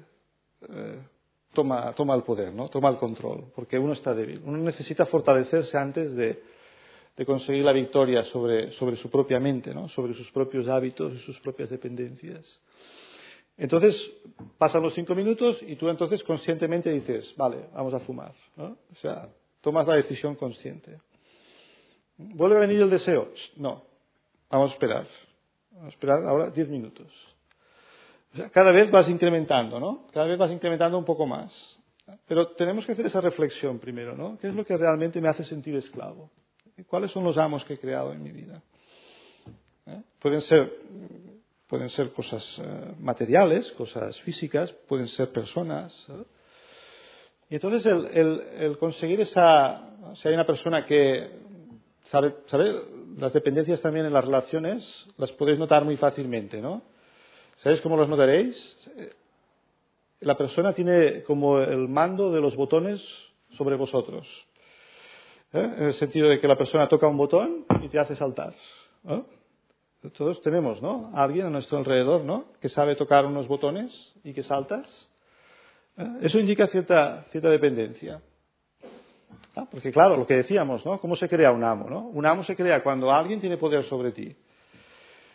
toma el poder, ¿no? Toma el control, porque uno está débil. Uno necesita fortalecerse antes de conseguir la victoria sobre su propia mente, ¿no? Sobre sus propios hábitos y sus propias dependencias. Entonces, pasan los 5 minutos y tú entonces conscientemente dices, vale, vamos a fumar, ¿no? O sea, tomas la decisión consciente. ¿Vuelve a venir el deseo? No, vamos a esperar. Vamos a esperar ahora 10 minutos. O sea, cada vez vas incrementando, ¿no? Cada vez vas incrementando un poco más. Pero tenemos que hacer esa reflexión primero, ¿no? ¿Qué es lo que realmente me hace sentir esclavo? ¿Cuáles son los amos que he creado en mi vida? Pueden ser cosas materiales, cosas físicas, pueden ser personas. Y entonces el conseguir si hay una persona que sabe, las dependencias también en las relaciones las podéis notar muy fácilmente, ¿no? ¿Sabéis cómo los notaréis? La persona tiene como el mando de los botones sobre vosotros. En el sentido de que la persona toca un botón y te hace saltar, ¿no? Todos tenemos, ¿no? A alguien a nuestro alrededor, ¿no? Que sabe tocar unos botones y que saltas. Eso indica cierta dependencia. Porque claro, lo que decíamos, ¿no? ¿Cómo se crea un amo, no? Un amo se crea cuando alguien tiene poder sobre ti.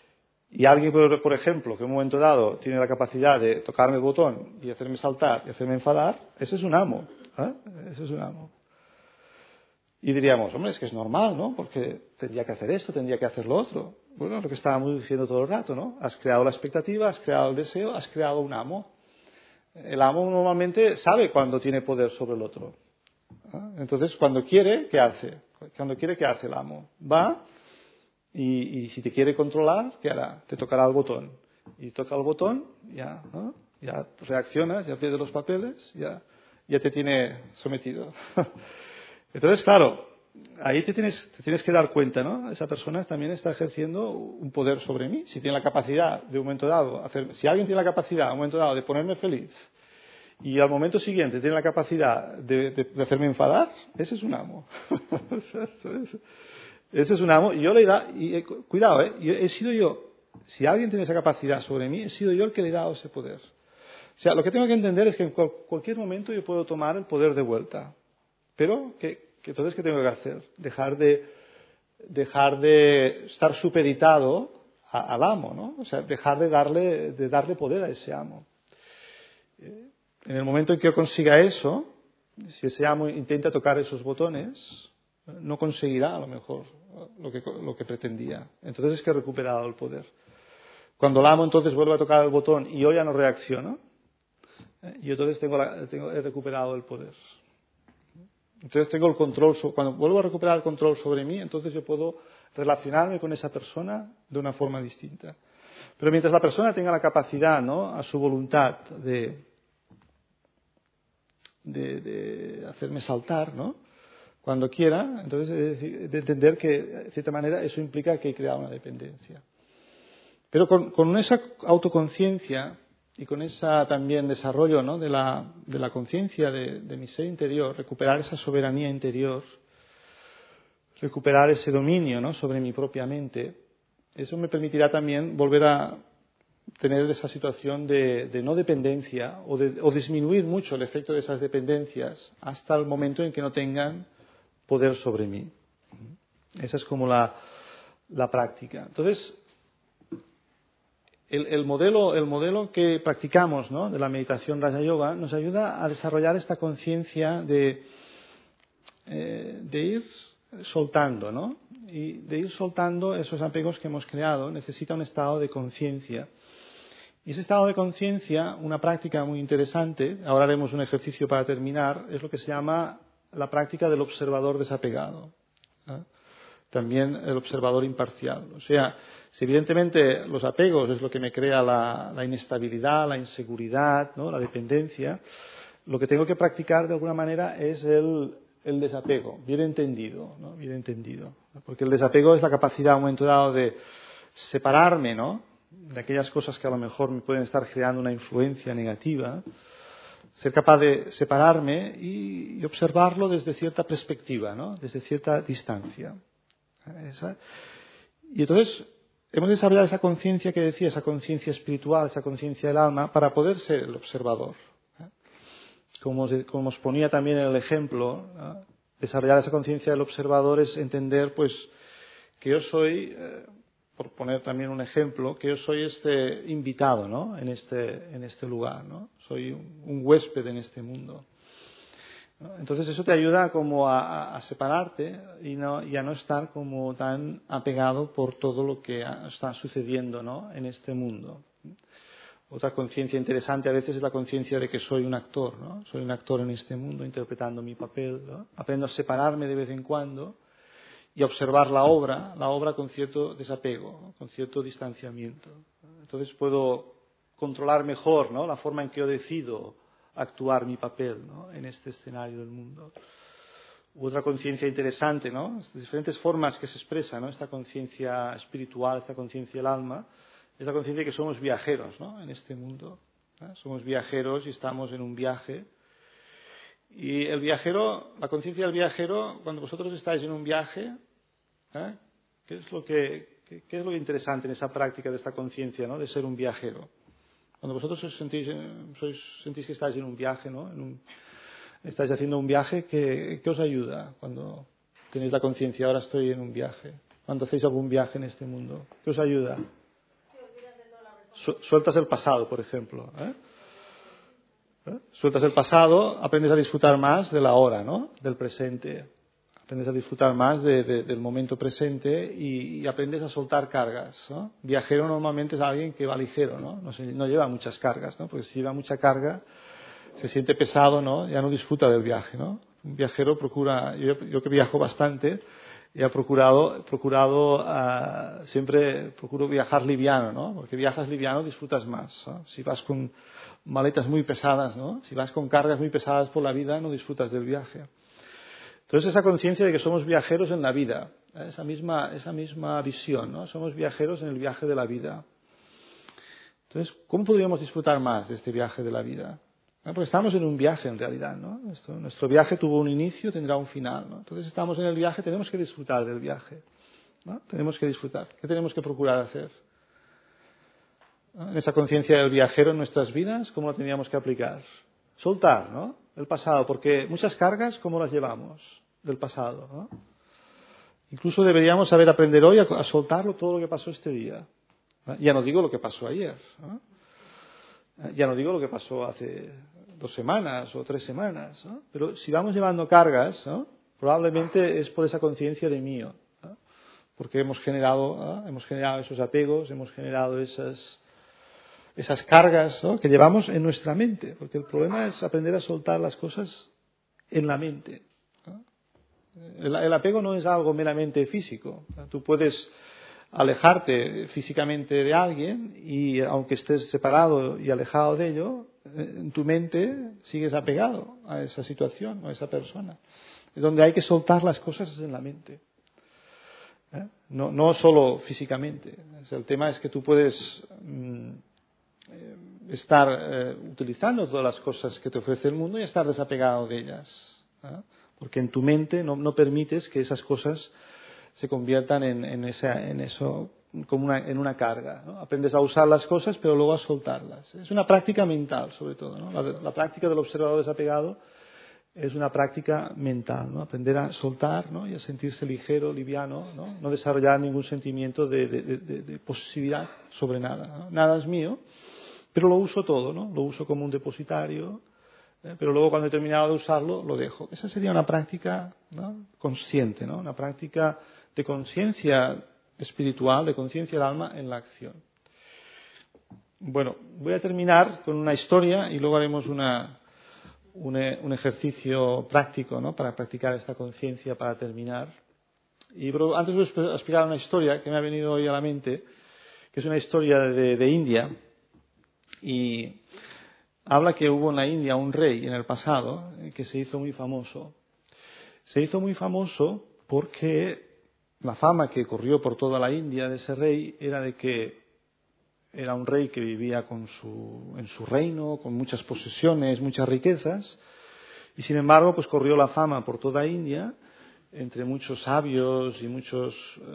Y alguien, por ejemplo, que en un momento dado tiene la capacidad de tocarme el botón y hacerme saltar y hacerme enfadar, ese es un amo. Ese es un amo. Y diríamos, hombre, es que es normal, ¿no? Porque tendría que hacer esto, tendría que hacer lo otro. Bueno, lo que estábamos diciendo todo el rato, ¿no? Has creado la expectativa, has creado el deseo, has creado un amo. El amo normalmente sabe cuándo tiene poder sobre el otro. Entonces, cuando quiere, ¿qué hace? Cuando quiere, ¿qué hace el amo? Va y si te quiere controlar, ¿qué hará? Te tocará el botón. Y toca el botón, ya, ¿no? Ya reaccionas, ya pierdes los papeles, ya te tiene sometido. Entonces, claro, ahí te tienes que dar cuenta, ¿no? Esa persona también está ejerciendo un poder sobre mí. Si tiene la capacidad de un momento dado, si alguien tiene la capacidad de un momento dado de ponerme feliz y al momento siguiente tiene la capacidad de hacerme enfadar, ese es un amo. Ese es un amo. Y yo le da, cuidado, he sido yo. Si alguien tiene esa capacidad sobre mí, he sido yo el que le he dado ese poder. O sea, lo que tengo que entender es que en cualquier momento yo puedo tomar el poder de vuelta. Pero, entonces, ¿qué tengo que hacer? Dejar de estar supeditado al amo, ¿no? O sea, dejar de darle poder a ese amo. En el momento en que yo consiga eso, si ese amo intenta tocar esos botones, no conseguirá a lo mejor lo que pretendía. Entonces es que he recuperado el poder. Cuando el amo entonces vuelve a tocar el botón y yo ya no reacciono, yo entonces he recuperado el poder. Entonces tengo el control, cuando vuelvo a recuperar el control sobre mí, entonces yo puedo relacionarme con esa persona de una forma distinta. Pero mientras la persona tenga la capacidad, ¿no?, a su voluntad de hacerme saltar, ¿no?, cuando quiera, entonces es decir, de entender que, de cierta manera, eso implica que he creado una dependencia. Pero con esa autoconciencia y con ese también desarrollo, ¿no?, de la conciencia de mi ser interior, recuperar esa soberanía interior, recuperar ese dominio, ¿no?, sobre mi propia mente, eso me permitirá también volver a tener esa situación de no dependencia o disminuir mucho el efecto de esas dependencias hasta el momento en que no tengan poder sobre mí. Esa es como la práctica. Entonces, el modelo que practicamos, ¿no?, de la meditación Raja Yoga nos ayuda a desarrollar esta conciencia de ir soltando, ¿no? Y de ir soltando esos apegos que hemos creado necesita un estado de conciencia. Y ese estado de conciencia, una práctica muy interesante, ahora haremos un ejercicio para terminar, es lo que se llama la práctica del observador desapegado. También el observador imparcial. O sea, si evidentemente los apegos es lo que me crea la inestabilidad, la inseguridad, ¿no?, la dependencia, lo que tengo que practicar de alguna manera es el desapego, bien entendido, ¿no?, bien entendido. Porque el desapego es la capacidad a un momento dado de separarme, ¿no?, de aquellas cosas que a lo mejor me pueden estar creando una influencia negativa, ser capaz de separarme y observarlo desde cierta perspectiva, ¿no?, desde cierta distancia. Y entonces hemos desarrollado esa conciencia que decía, esa conciencia espiritual, esa conciencia del alma, para poder ser el observador. Como os ponía también en el ejemplo, ¿no?, desarrollar esa conciencia del observador es entender, pues, que yo soy, por poner también un ejemplo, que yo soy este invitado, ¿no?, en este lugar, ¿no? Soy un huésped en este mundo. Entonces eso te ayuda como a separarte y a no estar como tan apegado por todo lo que está sucediendo, ¿no?, en este mundo. Otra conciencia interesante a veces es la conciencia de que soy un actor, ¿no? Soy un actor en este mundo interpretando mi papel, ¿no? Aprendo a separarme de vez en cuando y a observar la obra con cierto desapego, ¿no?, con cierto distanciamiento. Entonces puedo controlar mejor, ¿no?, la forma en que yo decido actuar mi papel, ¿no?, en este escenario del mundo. Otra conciencia interesante, ¿no?, de diferentes formas que se expresa, ¿no?, esta conciencia espiritual, esta conciencia del alma, es la conciencia de que somos viajeros, ¿no?, en este mundo. Somos viajeros y estamos en un viaje. Y el viajero, la conciencia del viajero, cuando vosotros estáis en un viaje, ¿qué es lo interesante en esa práctica de esta conciencia, ¿no?, de ser un viajero? Cuando vosotros sentís que estáis en un viaje, ¿no?, estáis haciendo un viaje, ¿qué os ayuda cuando tenéis la conciencia, ahora estoy en un viaje? Cuando hacéis algún viaje en este mundo, ¿qué os ayuda? Que Sueltas el pasado, por ejemplo. Sueltas el pasado, aprendes a disfrutar más del ahora, ¿no? Del presente. Aprendes a disfrutar más del momento presente y aprendes a soltar cargas, ¿no? Viajero normalmente es alguien que va ligero, ¿no? No lleva muchas cargas, ¿no? Porque si lleva mucha carga, se siente pesado, ¿no? Ya no disfruta del viaje, ¿no? Un viajero procura, yo que viajo bastante, he procurado siempre procuro viajar liviano, ¿no? Porque viajas liviano disfrutas más, ¿no? Si vas con maletas muy pesadas, ¿no? Si vas con cargas muy pesadas por la vida, no disfrutas del viaje. Entonces esa conciencia de que somos viajeros en la vida, esa misma visión, ¿no? Somos viajeros en el viaje de la vida. Entonces, ¿cómo podríamos disfrutar más de este viaje de la vida? Porque estamos en un viaje en realidad, ¿no? Nuestro viaje tuvo un inicio, tendrá un final, ¿no? Entonces estamos en el viaje, tenemos que disfrutar del viaje, ¿no? Tenemos que disfrutar. ¿Qué tenemos que procurar hacer? ¿No? En esa conciencia del viajero en nuestras vidas, ¿cómo la teníamos que aplicar? Soltar, ¿no? El pasado, porque muchas cargas, ¿cómo las llevamos del pasado, ¿no? Incluso deberíamos saber aprender hoy a soltarlo todo lo que pasó este día. ¿No? Ya no digo lo que pasó ayer, ¿no? Ya no digo lo que pasó hace 2 semanas o 3 semanas, ¿no? Pero si vamos llevando cargas, ¿no? Probablemente es por esa conciencia de mío, ¿no? Porque hemos generado esos apegos, hemos generado esas cargas, ¿no? Que llevamos en nuestra mente, porque el problema es aprender a soltar las cosas en la mente, ¿no? El apego no es algo meramente físico. Tú puedes alejarte físicamente de alguien y aunque estés separado y alejado de ello, en tu mente sigues apegado a esa situación o a esa persona. Es donde hay que soltar las cosas es en la mente. No solo físicamente. El tema es que tú puedes estar utilizando todas las cosas que te ofrece el mundo y estar desapegado de ellas. Porque en tu mente no permites que esas cosas se conviertan en eso como en una carga, ¿no? Aprendes a usar las cosas, pero luego a soltarlas. Es una práctica mental, sobre todo, ¿no? La práctica del observador desapegado es una práctica mental, ¿no? Aprender a soltar, ¿no? Y a sentirse ligero, liviano, no desarrollar ningún sentimiento de posesividad sobre nada, ¿no? Nada es mío, pero lo uso todo, ¿no? Lo uso como un depositario, pero luego cuando he terminado de usarlo, lo dejo. Esa sería una práctica, ¿no? Consciente, ¿no? Una práctica de conciencia espiritual, de conciencia del alma en la acción. Bueno, voy a terminar con una historia y luego haremos un ejercicio práctico, ¿no? Para practicar esta conciencia para terminar. Pero antes voy a explicar una historia que me ha venido hoy a la mente, que es una historia de India. Y habla que hubo en la India un rey en el pasado que se hizo muy famoso. Se hizo muy famoso porque la fama que corrió por toda la India de ese rey era de que era un rey que vivía en su reino, con muchas posesiones, muchas riquezas, y sin embargo pues corrió la fama por toda India, entre muchos sabios y muchos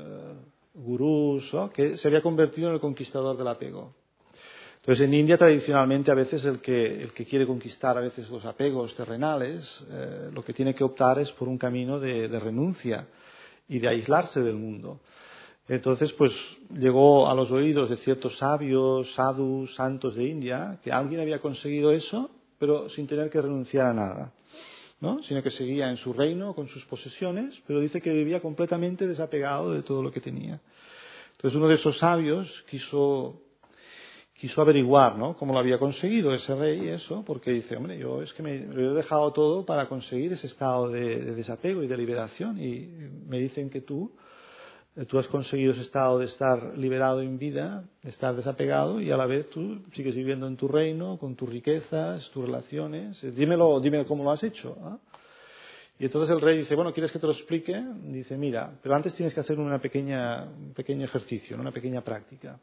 gurús, ¿no? Que se había convertido en el conquistador del apego. Entonces en India tradicionalmente a veces el que quiere conquistar a veces los apegos terrenales, lo que tiene que optar es por un camino de renuncia y de aislarse del mundo. Entonces, pues llegó a los oídos de ciertos sabios, sadhus, santos de India, que alguien había conseguido eso, pero sin tener que renunciar a nada, ¿no? Sino que seguía en su reino, con sus posesiones, pero dice que vivía completamente desapegado de todo lo que tenía. Entonces uno de esos sabios quiso averiguar, ¿no? Cómo lo había conseguido ese rey, eso, porque dice, hombre, yo es que me he dejado todo para conseguir ese estado de desapego y de liberación, y me dicen que tú has conseguido ese estado de estar liberado en vida, de estar desapegado, y a la vez tú sigues viviendo en tu reino, con tus riquezas, tus relaciones. Dime cómo lo has hecho, ¿no? Y entonces el rey dice, bueno, ¿quieres que te lo explique? Dice, mira, pero antes tienes que hacer un pequeño ejercicio, ¿no? Una pequeña práctica.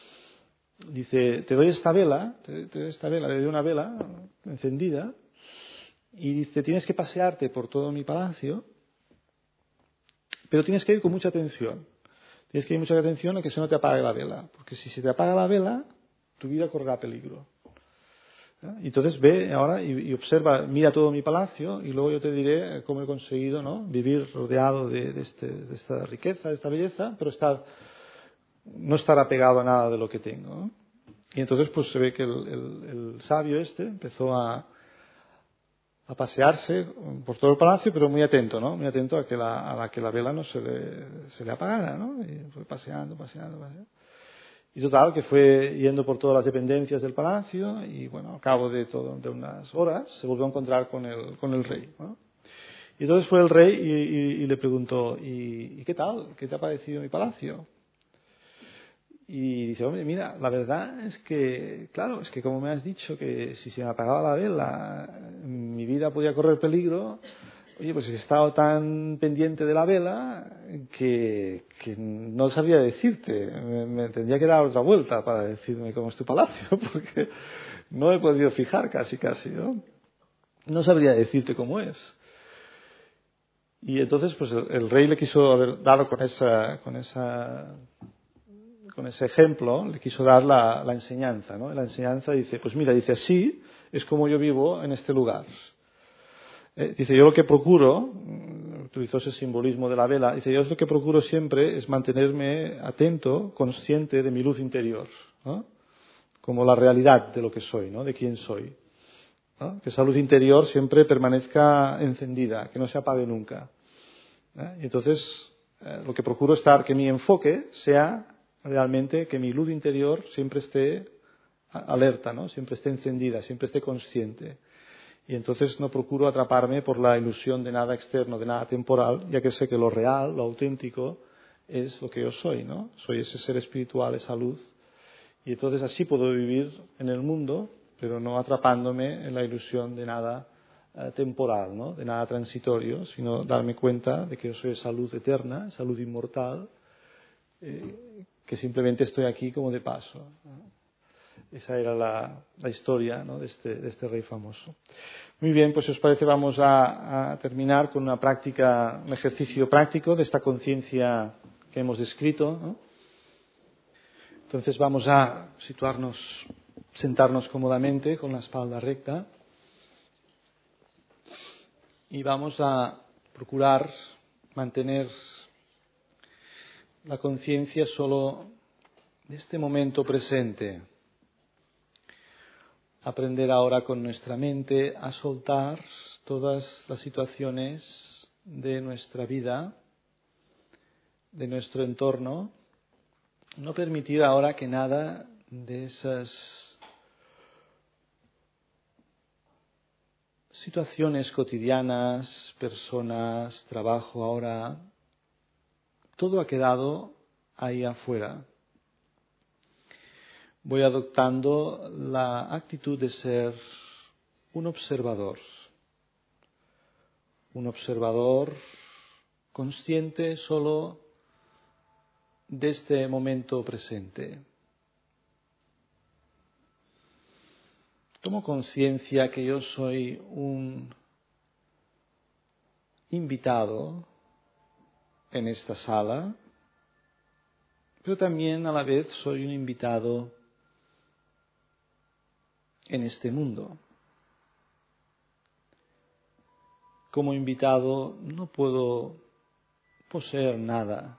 Dice, te doy esta vela, le doy una vela encendida, y dice, tienes que pasearte por todo mi palacio, pero tienes que ir con mucha atención. Tienes que ir mucha atención a que se no te apague la vela, porque si se te apaga la vela, tu vida correrá peligro. Y entonces ve ahora y observa, mira todo mi palacio, y luego yo te diré cómo he conseguido, ¿no? Vivir rodeado de esta riqueza, de esta belleza, pero no estar apegado a nada de lo que tengo, ¿no? Y entonces pues se ve que el sabio empezó a pasearse por todo el palacio, pero muy atento, ¿no? Muy atento a que la vela no se le apagara, ¿no? Y fue paseando. Y total, que fue yendo por todas las dependencias del palacio y, bueno, al cabo de unas horas se volvió a encontrar con el rey, ¿no? Y entonces fue el rey y le preguntó, ¿y qué tal? ¿Qué te ha parecido mi palacio? Y dice, hombre, mira, la verdad es que, claro, es que como me has dicho que si se me apagaba la vela mi vida podía correr peligro, oye, pues he estado tan pendiente de la vela que no sabría decirte. Me tendría que dar otra vuelta para decirme cómo es tu palacio, porque no he podido fijar casi, ¿no? No sabría decirte cómo es. Y entonces, pues el rey le quiso haber dado con ese ejemplo, le quiso dar la enseñanza, ¿no? La enseñanza dice, pues mira, dice, así es como yo vivo en este lugar. Dice, yo lo que procuro, utilizó ese simbolismo de la vela, dice, yo lo que procuro siempre es mantenerme atento, consciente de mi luz interior, ¿no? Como la realidad de lo que soy, ¿no? De quién soy, ¿no? Que esa luz interior siempre permanezca encendida, que no se apague nunca. Y entonces, lo que procuro que mi enfoque sea realmente que mi luz interior siempre esté alerta, ¿no? Siempre esté encendida, siempre esté consciente. Y entonces no procuro atraparme por la ilusión de nada externo, de nada temporal, ya que sé que lo real, lo auténtico, es lo que yo soy, ¿no? Soy ese ser espiritual, esa luz. Y entonces así puedo vivir en el mundo, pero no atrapándome en la ilusión de nada temporal, ¿no? De nada transitorio, sino darme cuenta de que yo soy esa luz eterna, esa luz inmortal, que simplemente estoy aquí como de paso, ¿no? Esa era la historia, ¿no? de este rey famoso. Muy bien, pues si os parece vamos a terminar con un ejercicio práctico de esta conciencia que hemos descrito, ¿no? Entonces vamos a sentarnos cómodamente con la espalda recta y vamos a procurar mantener la conciencia solo de este momento presente. Aprender ahora con nuestra mente a soltar todas las situaciones de nuestra vida, de nuestro entorno. No permitir ahora que nada de esas situaciones cotidianas, personas, trabajo ahora, todo ha quedado ahí afuera. Voy adoptando la actitud de ser un observador consciente solo de este momento presente. Tomo conciencia que yo soy un invitado en esta sala, pero también a la vez soy un invitado en este mundo. Como invitado no puedo poseer nada.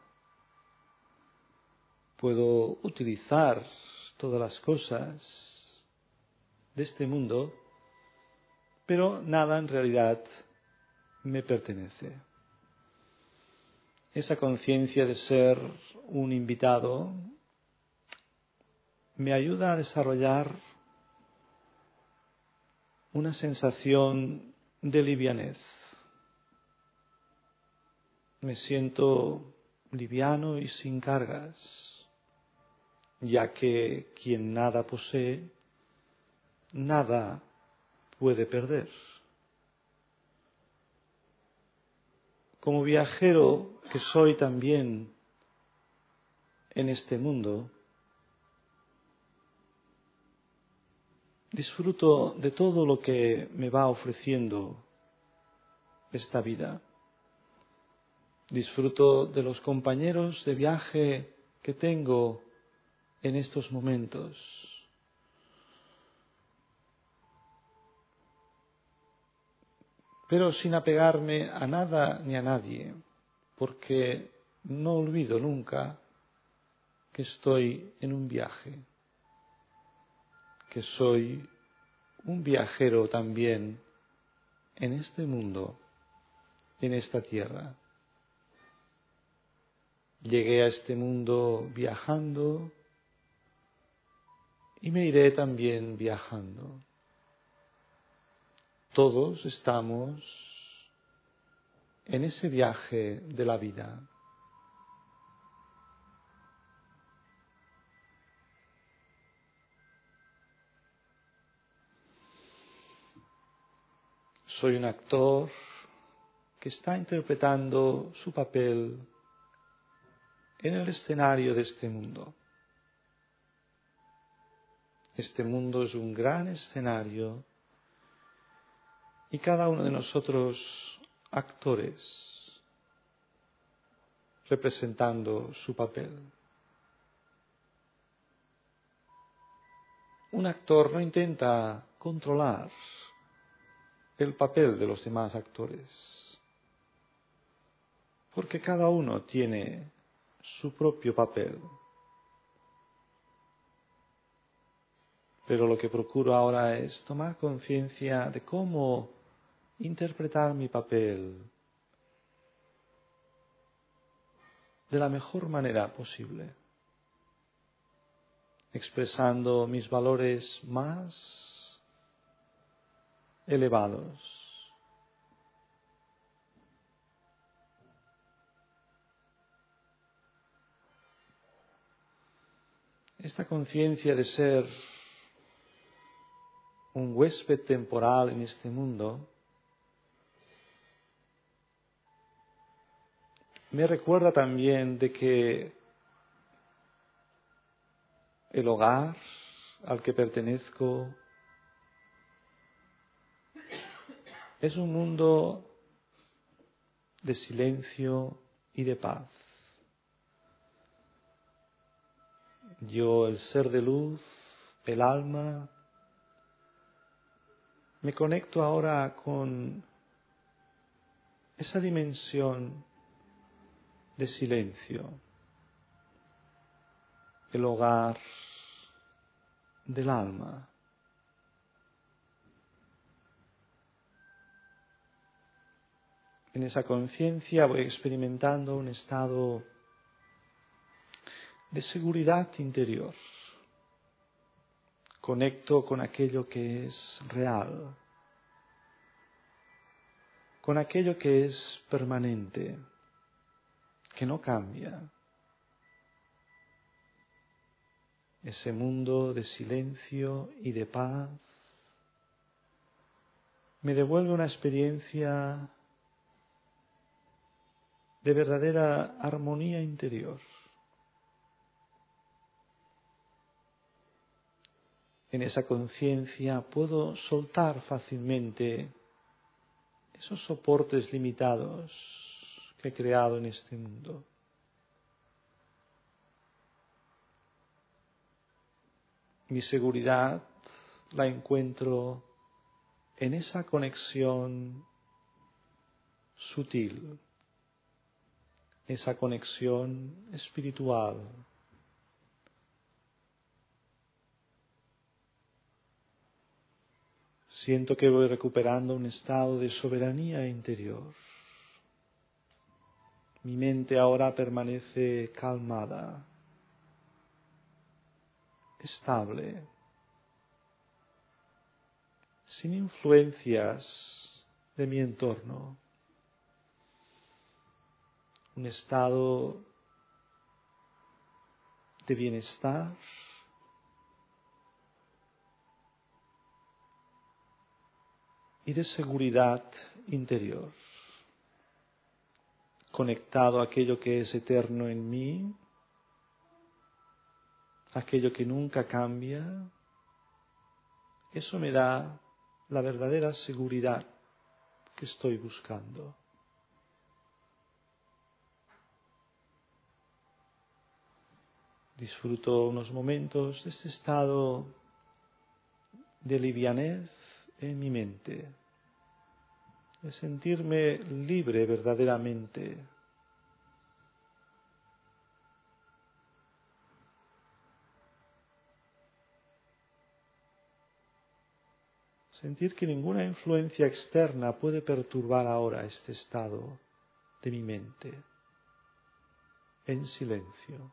Puedo utilizar todas las cosas de este mundo, pero nada en realidad me pertenece. Esa conciencia de ser un invitado me ayuda a desarrollar una sensación de livianez. Me siento liviano y sin cargas, ya que quien nada posee, nada puede perder. Como viajero que soy también en este mundo, disfruto de todo lo que me va ofreciendo esta vida. Disfruto de los compañeros de viaje que tengo en estos momentos. Pero sin apegarme a nada ni a nadie, porque no olvido nunca que estoy en un viaje. que soy un viajero también en este mundo, en esta tierra. Llegué a este mundo viajando y me iré también viajando. Todos estamos en ese viaje de la vida. Soy un actor que está interpretando su papel en el escenario de este mundo. Este mundo es un gran escenario y cada uno de nosotros actores representando su papel. Un actor no intenta controlar el papel de los demás actores, porque cada uno tiene su propio papel. Pero lo que procuro ahora es tomar conciencia de cómo interpretar mi papel de la mejor manera posible, expresando mis valores más elevados. Esta conciencia de ser un huésped temporal en este mundo me recuerda también de que el hogar al que pertenezco es un mundo de silencio y de paz. Yo, el ser de luz, el alma, me conecto ahora con esa dimensión de silencio, el hogar del alma. En esa conciencia voy experimentando un estado de seguridad interior. Conecto con aquello que es real, con aquello que es permanente, que no cambia. Ese mundo de silencio y de paz me devuelve una experiencia de verdadera armonía interior. En esa conciencia puedo soltar fácilmente esos soportes limitados que he creado en este mundo. Mi seguridad la encuentro en esa conexión sutil, esa conexión espiritual. Siento que voy recuperando un estado de soberanía interior. Mi mente ahora permanece calmada, estable, sin influencias de mi entorno. Un estado de bienestar, y de seguridad interior, conectado a aquello que es eterno en mí, aquello que nunca cambia. Eso me da la verdadera seguridad que estoy buscando. Disfruto unos momentos de este estado de livianez en mi mente, de sentirme libre verdaderamente. Sentir que ninguna influencia externa puede perturbar ahora este estado de mi mente, en silencio,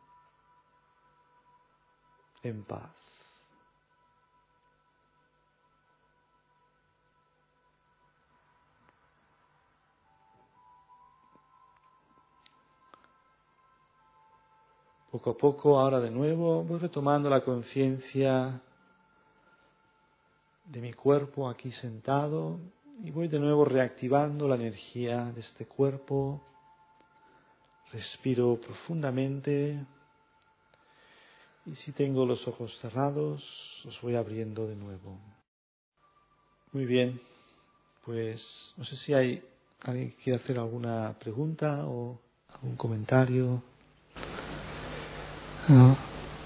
en paz. Poco a poco, ahora de nuevo, voy retomando la conciencia de mi cuerpo aquí sentado y voy de nuevo reactivando la energía de este cuerpo. Respiro profundamente y si tengo los ojos cerrados, los voy abriendo de nuevo. Muy bien, pues no sé si hay alguien que quiera hacer alguna pregunta o algún comentario. No.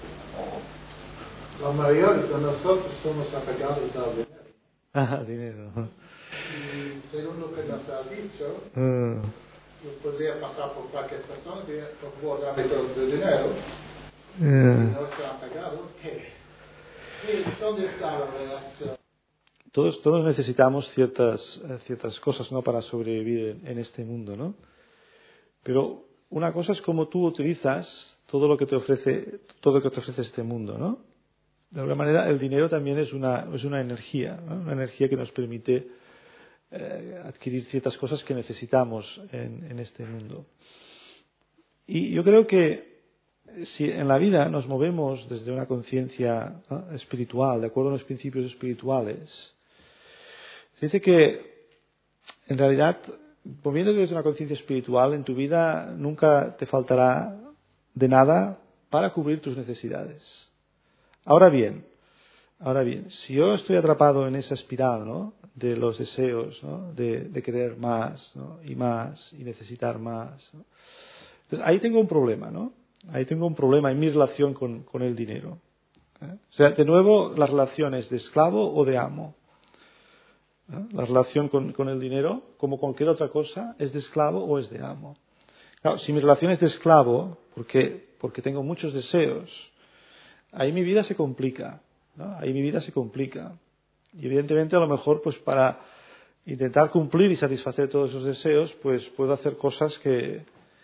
La mayoría de nosotros somos apegados al dinero. Dinero. Y según lo que nos ha dicho, yo podría pasar por cualquier persona que por favor dame todo el dinero. Y no está apegado. ¿Qué? Sí, ¿dónde está la relación? Todos necesitamos ciertas cosas, ¿no?, para sobrevivir en este mundo, ¿no? Pero una cosa es cómo tú utilizas todo lo que te ofrece este mundo, ¿no? De alguna manera, el dinero también es una energía, ¿no? Una energía que nos permite adquirir ciertas cosas que necesitamos en este mundo. Y yo creo que si en la vida nos movemos desde una conciencia, ¿no?, espiritual, de acuerdo a los principios espirituales, se dice que en realidad, moviéndote desde una conciencia espiritual, en tu vida nunca te faltará de nada para cubrir tus necesidades. Ahora bien, si yo estoy atrapado en esa espiral, ¿no?, de los deseos, ¿no?, de querer más, ¿no?, y necesitar más, ¿no? Entonces ahí tengo un problema, ¿no? Ahí tengo un problema en mi relación con el dinero. O sea, de nuevo, la relación es de esclavo o de amo. La relación con el dinero, como cualquier otra cosa, es de esclavo o es de amo. Claro, si mi relación es de esclavo, porque tengo muchos deseos, ahí mi vida se complica, ¿no? Ahí mi vida se complica. Y evidentemente a lo mejor, pues para intentar cumplir y satisfacer todos esos deseos, pues puedo hacer cosas que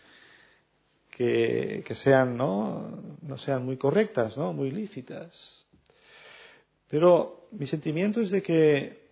sean, no sean muy correctas, ¿no?, muy lícitas. Pero mi sentimiento es de que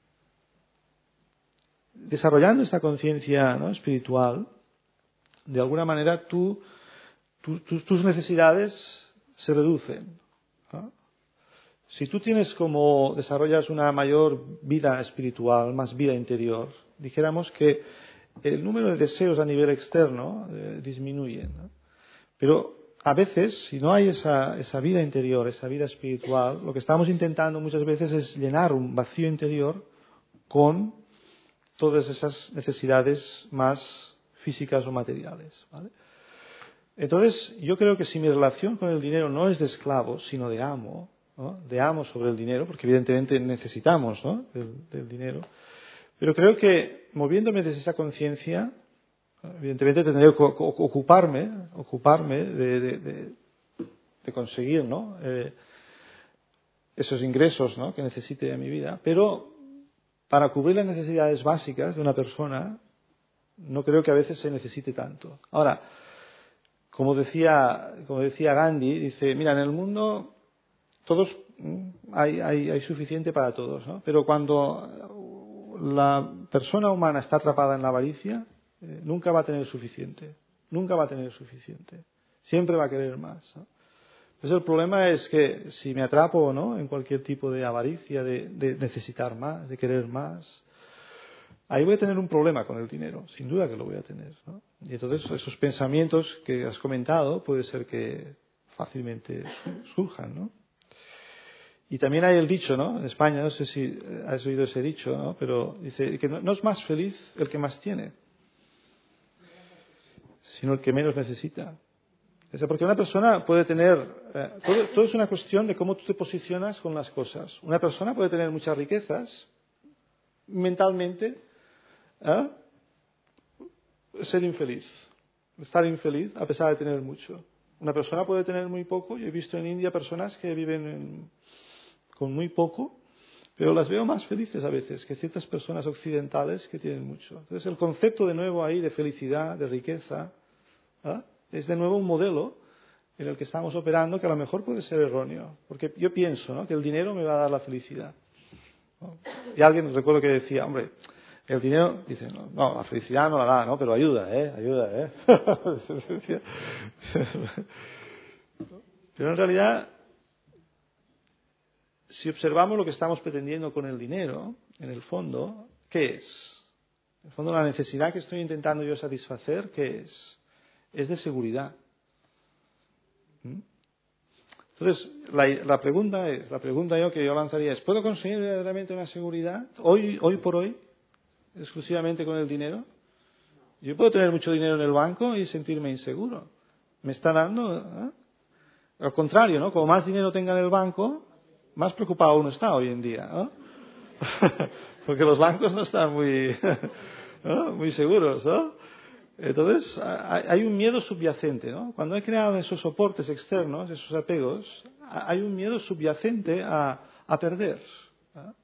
desarrollando esta conciencia, ¿no?, espiritual, de alguna manera tus necesidades se reducen, ¿no? Si tú desarrollas una mayor vida espiritual, más vida interior, dijéramos que el número de deseos a nivel externo disminuye, ¿no? Pero a veces, si no hay esa vida interior, esa vida espiritual, lo que estamos intentando muchas veces es llenar un vacío interior con todas esas necesidades más físicas o materiales, ¿vale? Entonces, yo creo que si mi relación con el dinero no es de esclavo, sino de amo, ¿no?, de amo sobre el dinero, porque evidentemente necesitamos, ¿no?, del dinero, pero creo que moviéndome desde esa conciencia, evidentemente tendré que ocuparme de conseguir, ¿no?, esos ingresos, ¿no?, que necesite en mi vida, pero para cubrir las necesidades básicas de una persona, no creo que a veces se necesite tanto. Ahora, como decía Gandhi, dice, mira, en el mundo hay suficiente para todos, ¿no? Pero cuando la persona humana está atrapada en la avaricia, nunca va a tener suficiente. Nunca va a tener suficiente. Siempre va a querer más, ¿no? Entonces el problema es que si me atrapo, ¿no?, en cualquier tipo de avaricia, de necesitar más, de querer más, ahí voy a tener un problema con el dinero, sin duda que lo voy a tener, ¿no? Y entonces esos pensamientos que has comentado puede ser que fácilmente surjan, ¿no? Y también hay el dicho, ¿no?, en España, no sé si has oído ese dicho, ¿no?, pero dice que no es más feliz el que más tiene, sino el que menos necesita. O sea, porque una persona puede tener... todo es una cuestión de cómo tú te posicionas con las cosas. Una persona puede tener muchas riquezas, mentalmente, ser infeliz, estar infeliz a pesar de tener mucho. Una persona puede tener muy poco. Yo he visto en India personas que viven con muy poco pero las veo más felices a veces que ciertas personas occidentales que tienen mucho. Entonces el concepto de nuevo ahí de felicidad, de riqueza, es de nuevo un modelo en el que estamos operando que a lo mejor puede ser erróneo, porque yo pienso, ¿no?, que el dinero me va a dar la felicidad, ¿no? Y alguien recuerdo que decía, hombre, el dinero, dice, no, la felicidad no la da, ¿no?, pero ayuda. Pero en realidad, si observamos lo que estamos pretendiendo con el dinero, en el fondo, ¿qué es? En el fondo, la necesidad que estoy intentando yo satisfacer, ¿qué es? Es de seguridad. Entonces, la pregunta que yo lanzaría es, ¿puedo conseguir verdaderamente una seguridad hoy por hoy, exclusivamente con el dinero? Yo puedo tener mucho dinero en el banco y sentirme inseguro. Me está dando, al contrario, ¿no? Como más dinero tenga en el banco, más preocupado uno está hoy en día, ¿no? Porque los bancos no están muy, ¿no?, muy seguros, ¿no? Entonces, hay un miedo subyacente, ¿no? Cuando he creado esos soportes externos, esos apegos, hay un miedo subyacente a perder, ¿no?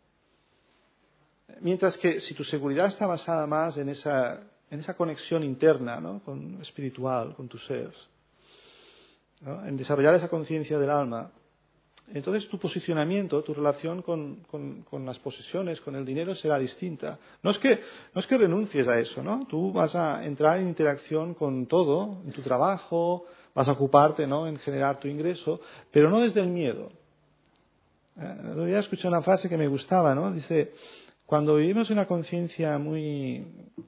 Mientras que si tu seguridad está basada más en esa conexión interna, ¿no?, espiritual, con tu ser, ¿no?, en desarrollar esa conciencia del alma, entonces tu posicionamiento, tu relación con las posesiones, con el dinero será distinta. No es que renuncies a eso, ¿no? Tú vas a entrar en interacción con todo, en tu trabajo, vas a ocuparte, ¿no?, en generar tu ingreso, pero no desde el miedo. Hoy escuché una frase que me gustaba, ¿no? Dice, cuando vivimos una conciencia muy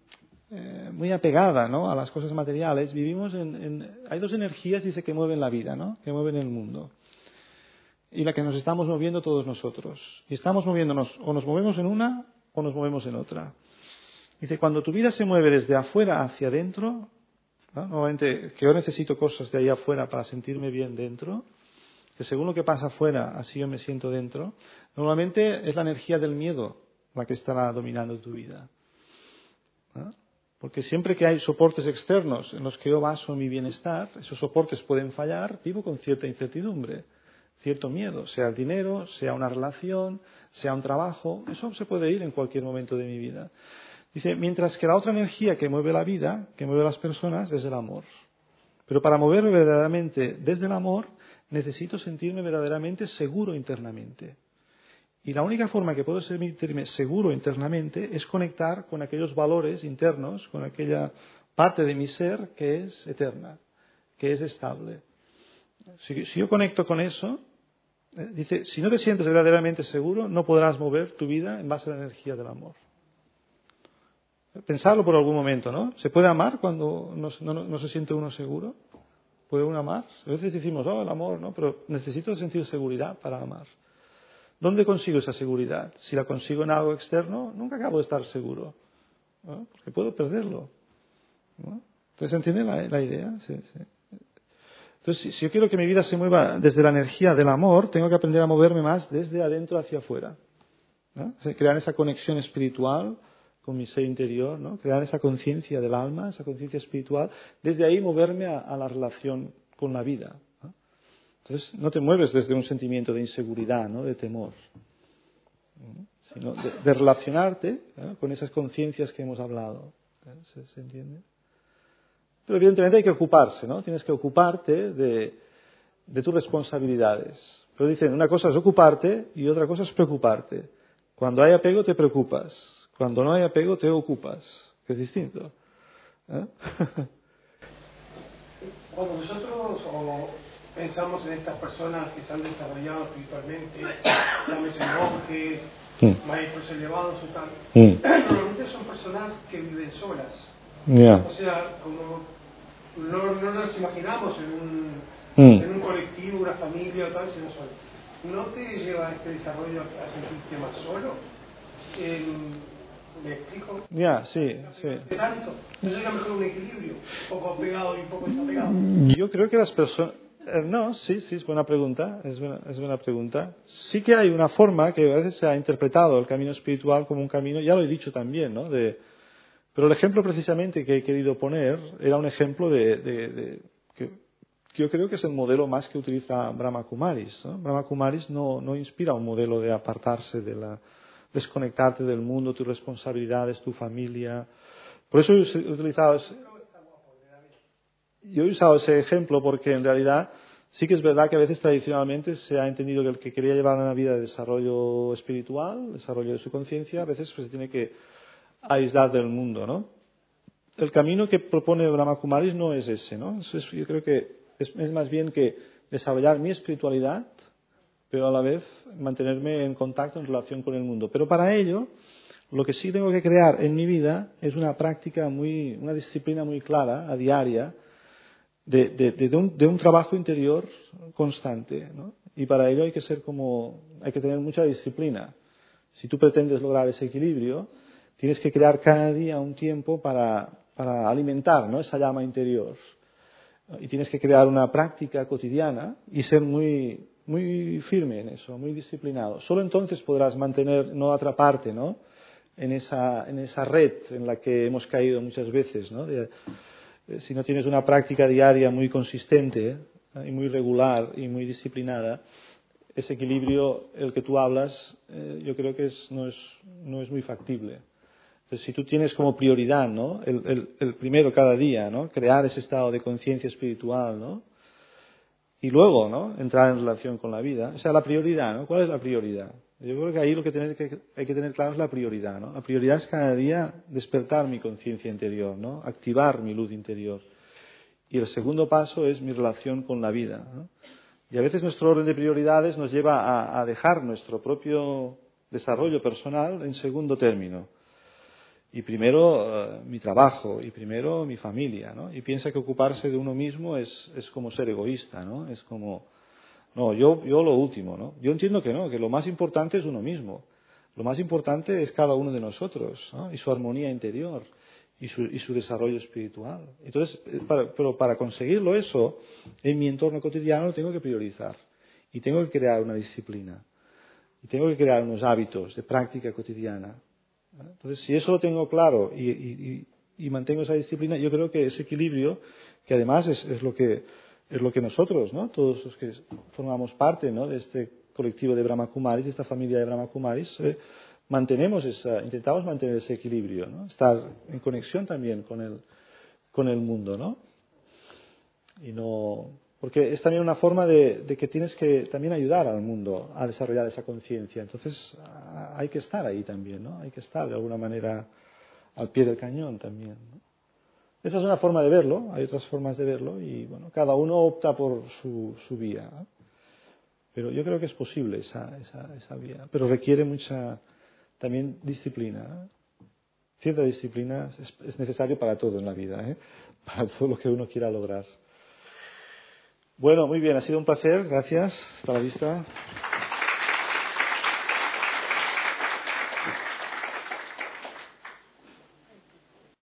apegada, ¿no?, a las cosas materiales, vivimos hay dos energías, dice, que mueven la vida, ¿no?, que mueven el mundo. Y la que nos estamos moviendo todos nosotros. Y estamos moviéndonos, o nos movemos en una, o nos movemos en otra. Dice, cuando tu vida se mueve desde afuera hacia adentro, ¿no?, normalmente, que yo necesito cosas de ahí afuera para sentirme bien dentro, que según lo que pasa afuera, así yo me siento dentro, normalmente es la energía del miedo la que estará dominando tu vida, ¿no? Porque siempre que hay soportes externos en los que yo baso mi bienestar, esos soportes pueden fallar, vivo con cierta incertidumbre, cierto miedo, sea el dinero, sea una relación, sea un trabajo, eso se puede ir en cualquier momento de mi vida. Dice, mientras que la otra energía que mueve la vida, que mueve a las personas, es el amor. Pero para moverme verdaderamente desde el amor, necesito sentirme verdaderamente seguro internamente. Y la única forma que puedo sentirme seguro internamente es conectar con aquellos valores internos, con aquella parte de mi ser que es eterna, que es estable. Si yo conecto con eso, dice, si no te sientes verdaderamente seguro, no podrás mover tu vida en base a la energía del amor. Pensarlo por algún momento, ¿no? ¿Se puede amar cuando no se siente uno seguro? ¿Puede uno amar? A veces decimos, el amor, ¿no? Pero necesito sentir seguridad para amar. ¿Dónde consigo esa seguridad? Si la consigo en algo externo, nunca acabo de estar seguro, ¿no? Porque puedo perderlo, ¿no? Entonces, ¿entiende la idea? Sí. Entonces, si yo quiero que mi vida se mueva desde la energía del amor, tengo que aprender a moverme más desde adentro hacia afuera, ¿no? O sea, crear esa conexión espiritual con mi ser interior, ¿no? Crear esa conciencia del alma, esa conciencia espiritual, desde ahí moverme a la relación con la vida, ¿no? Entonces, no te mueves desde un sentimiento de inseguridad, ¿no?, de temor, ¿no?, sino de relacionarte, ¿no?, con esas conciencias que hemos hablado, ¿no? ¿Se entiende? Pero evidentemente hay que ocuparse, ¿no? Tienes que ocuparte de tus responsabilidades. Pero dicen, una cosa es ocuparte y otra cosa es preocuparte. Cuando hay apego te preocupas. Cuando no hay apego te ocupas. Que es distinto, ¿eh? Cuando nosotros pensamos en estas personas que se han desarrollado espiritualmente, llámese monjes, maestros elevados o tal, normalmente son personas que viven solas. Yeah. O sea, como no nos imaginamos en un colectivo, una familia o tal, sino solo. ¿No te lleva este desarrollo a sentirte más solo? ¿Me explico? Ya, sí. ¿Qué tanto? ¿No sería mejor un equilibrio? Un poco apegado y un poco desapegado. Yo creo que las personas... No, sí, es buena pregunta, es buena pregunta. Sí que hay una forma que a veces se ha interpretado el camino espiritual como un camino, ya lo he dicho también, ¿no?, pero el ejemplo precisamente que he querido poner era un ejemplo que yo creo que es el modelo más que utiliza Brahma Kumaris, ¿no? Brahma Kumaris no inspira un modelo de apartarse desconectarte del mundo, tus responsabilidades, tu familia. Por eso yo he usado ese ejemplo porque en realidad sí que es verdad que a veces tradicionalmente se ha entendido que el que quería llevar una vida de desarrollo espiritual, desarrollo de su conciencia, a veces pues, se tiene que aislar del mundo, ¿no? El camino que propone Brahma Kumaris no es ese, ¿no? Yo creo que es más bien que desarrollar mi espiritualidad, pero a la vez mantenerme en contacto, en relación con el mundo. Pero para ello, lo que sí tengo que crear en mi vida es una práctica una disciplina muy clara, a diaria, de un trabajo interior constante, ¿no? Y para ello hay que tener mucha disciplina. Si tú pretendes lograr ese equilibrio, tienes que crear cada día un tiempo para alimentar, ¿no? Esa llama interior. Y tienes que crear una práctica cotidiana y ser muy, muy firme en eso, muy disciplinado. Solo entonces podrás no atraparte, ¿no? En esa red en la que hemos caído muchas veces, ¿no? Si no tienes una práctica diaria muy consistente y muy regular y muy disciplinada, ese equilibrio, el que tú hablas, yo creo que no es muy factible. Entonces, si tú tienes como prioridad, ¿no? el primero cada día, ¿no? Crear ese estado de conciencia espiritual, ¿no? Y luego, ¿no? Entrar en relación con la vida. O sea, la prioridad, ¿no? ¿Cuál es la prioridad? Yo creo que ahí lo que hay que tener claro es la prioridad, ¿no? La prioridad es cada día despertar mi conciencia interior, ¿no? Activar mi luz interior. Y el segundo paso es mi relación con la vida, ¿no? Y a veces nuestro orden de prioridades nos lleva a dejar nuestro propio desarrollo personal en segundo término. Y primero mi trabajo, y primero mi familia, ¿no? Y piensa que ocuparse de uno mismo es como ser egoísta, ¿no? Es como, no, yo lo último, ¿no? Yo entiendo que no, que lo más importante es uno mismo. Lo más importante es cada uno de nosotros, ¿no? Y su armonía interior, y su desarrollo espiritual. Entonces, pero para conseguirlo eso, en mi entorno cotidiano lo tengo que priorizar. Y tengo que crear una disciplina. Y tengo que crear unos hábitos de práctica cotidiana. Entonces, si eso lo tengo claro y mantengo esa disciplina, yo creo que ese equilibrio, que además es lo que nosotros, ¿no? Todos los que formamos parte, ¿no? De este colectivo de Brahma Kumaris, de esta familia de Brahma Kumaris, intentamos mantener ese equilibrio, ¿no? Estar en conexión también con el mundo, ¿no? Porque es también una forma de que tienes que también ayudar al mundo a desarrollar esa conciencia. Entonces hay que estar ahí también, ¿no? Hay que estar de alguna manera al pie del cañón también, ¿no? Esa es una forma de verlo, hay otras formas de verlo y bueno, cada uno opta por su vía, ¿no? Pero yo creo que es posible esa vía, pero requiere mucha también disciplina, ¿no? Cierta disciplina es necesario para todo en la vida, ¿eh? Para todo lo que uno quiera lograr. Bueno, muy bien, ha sido un placer, gracias, hasta la vista.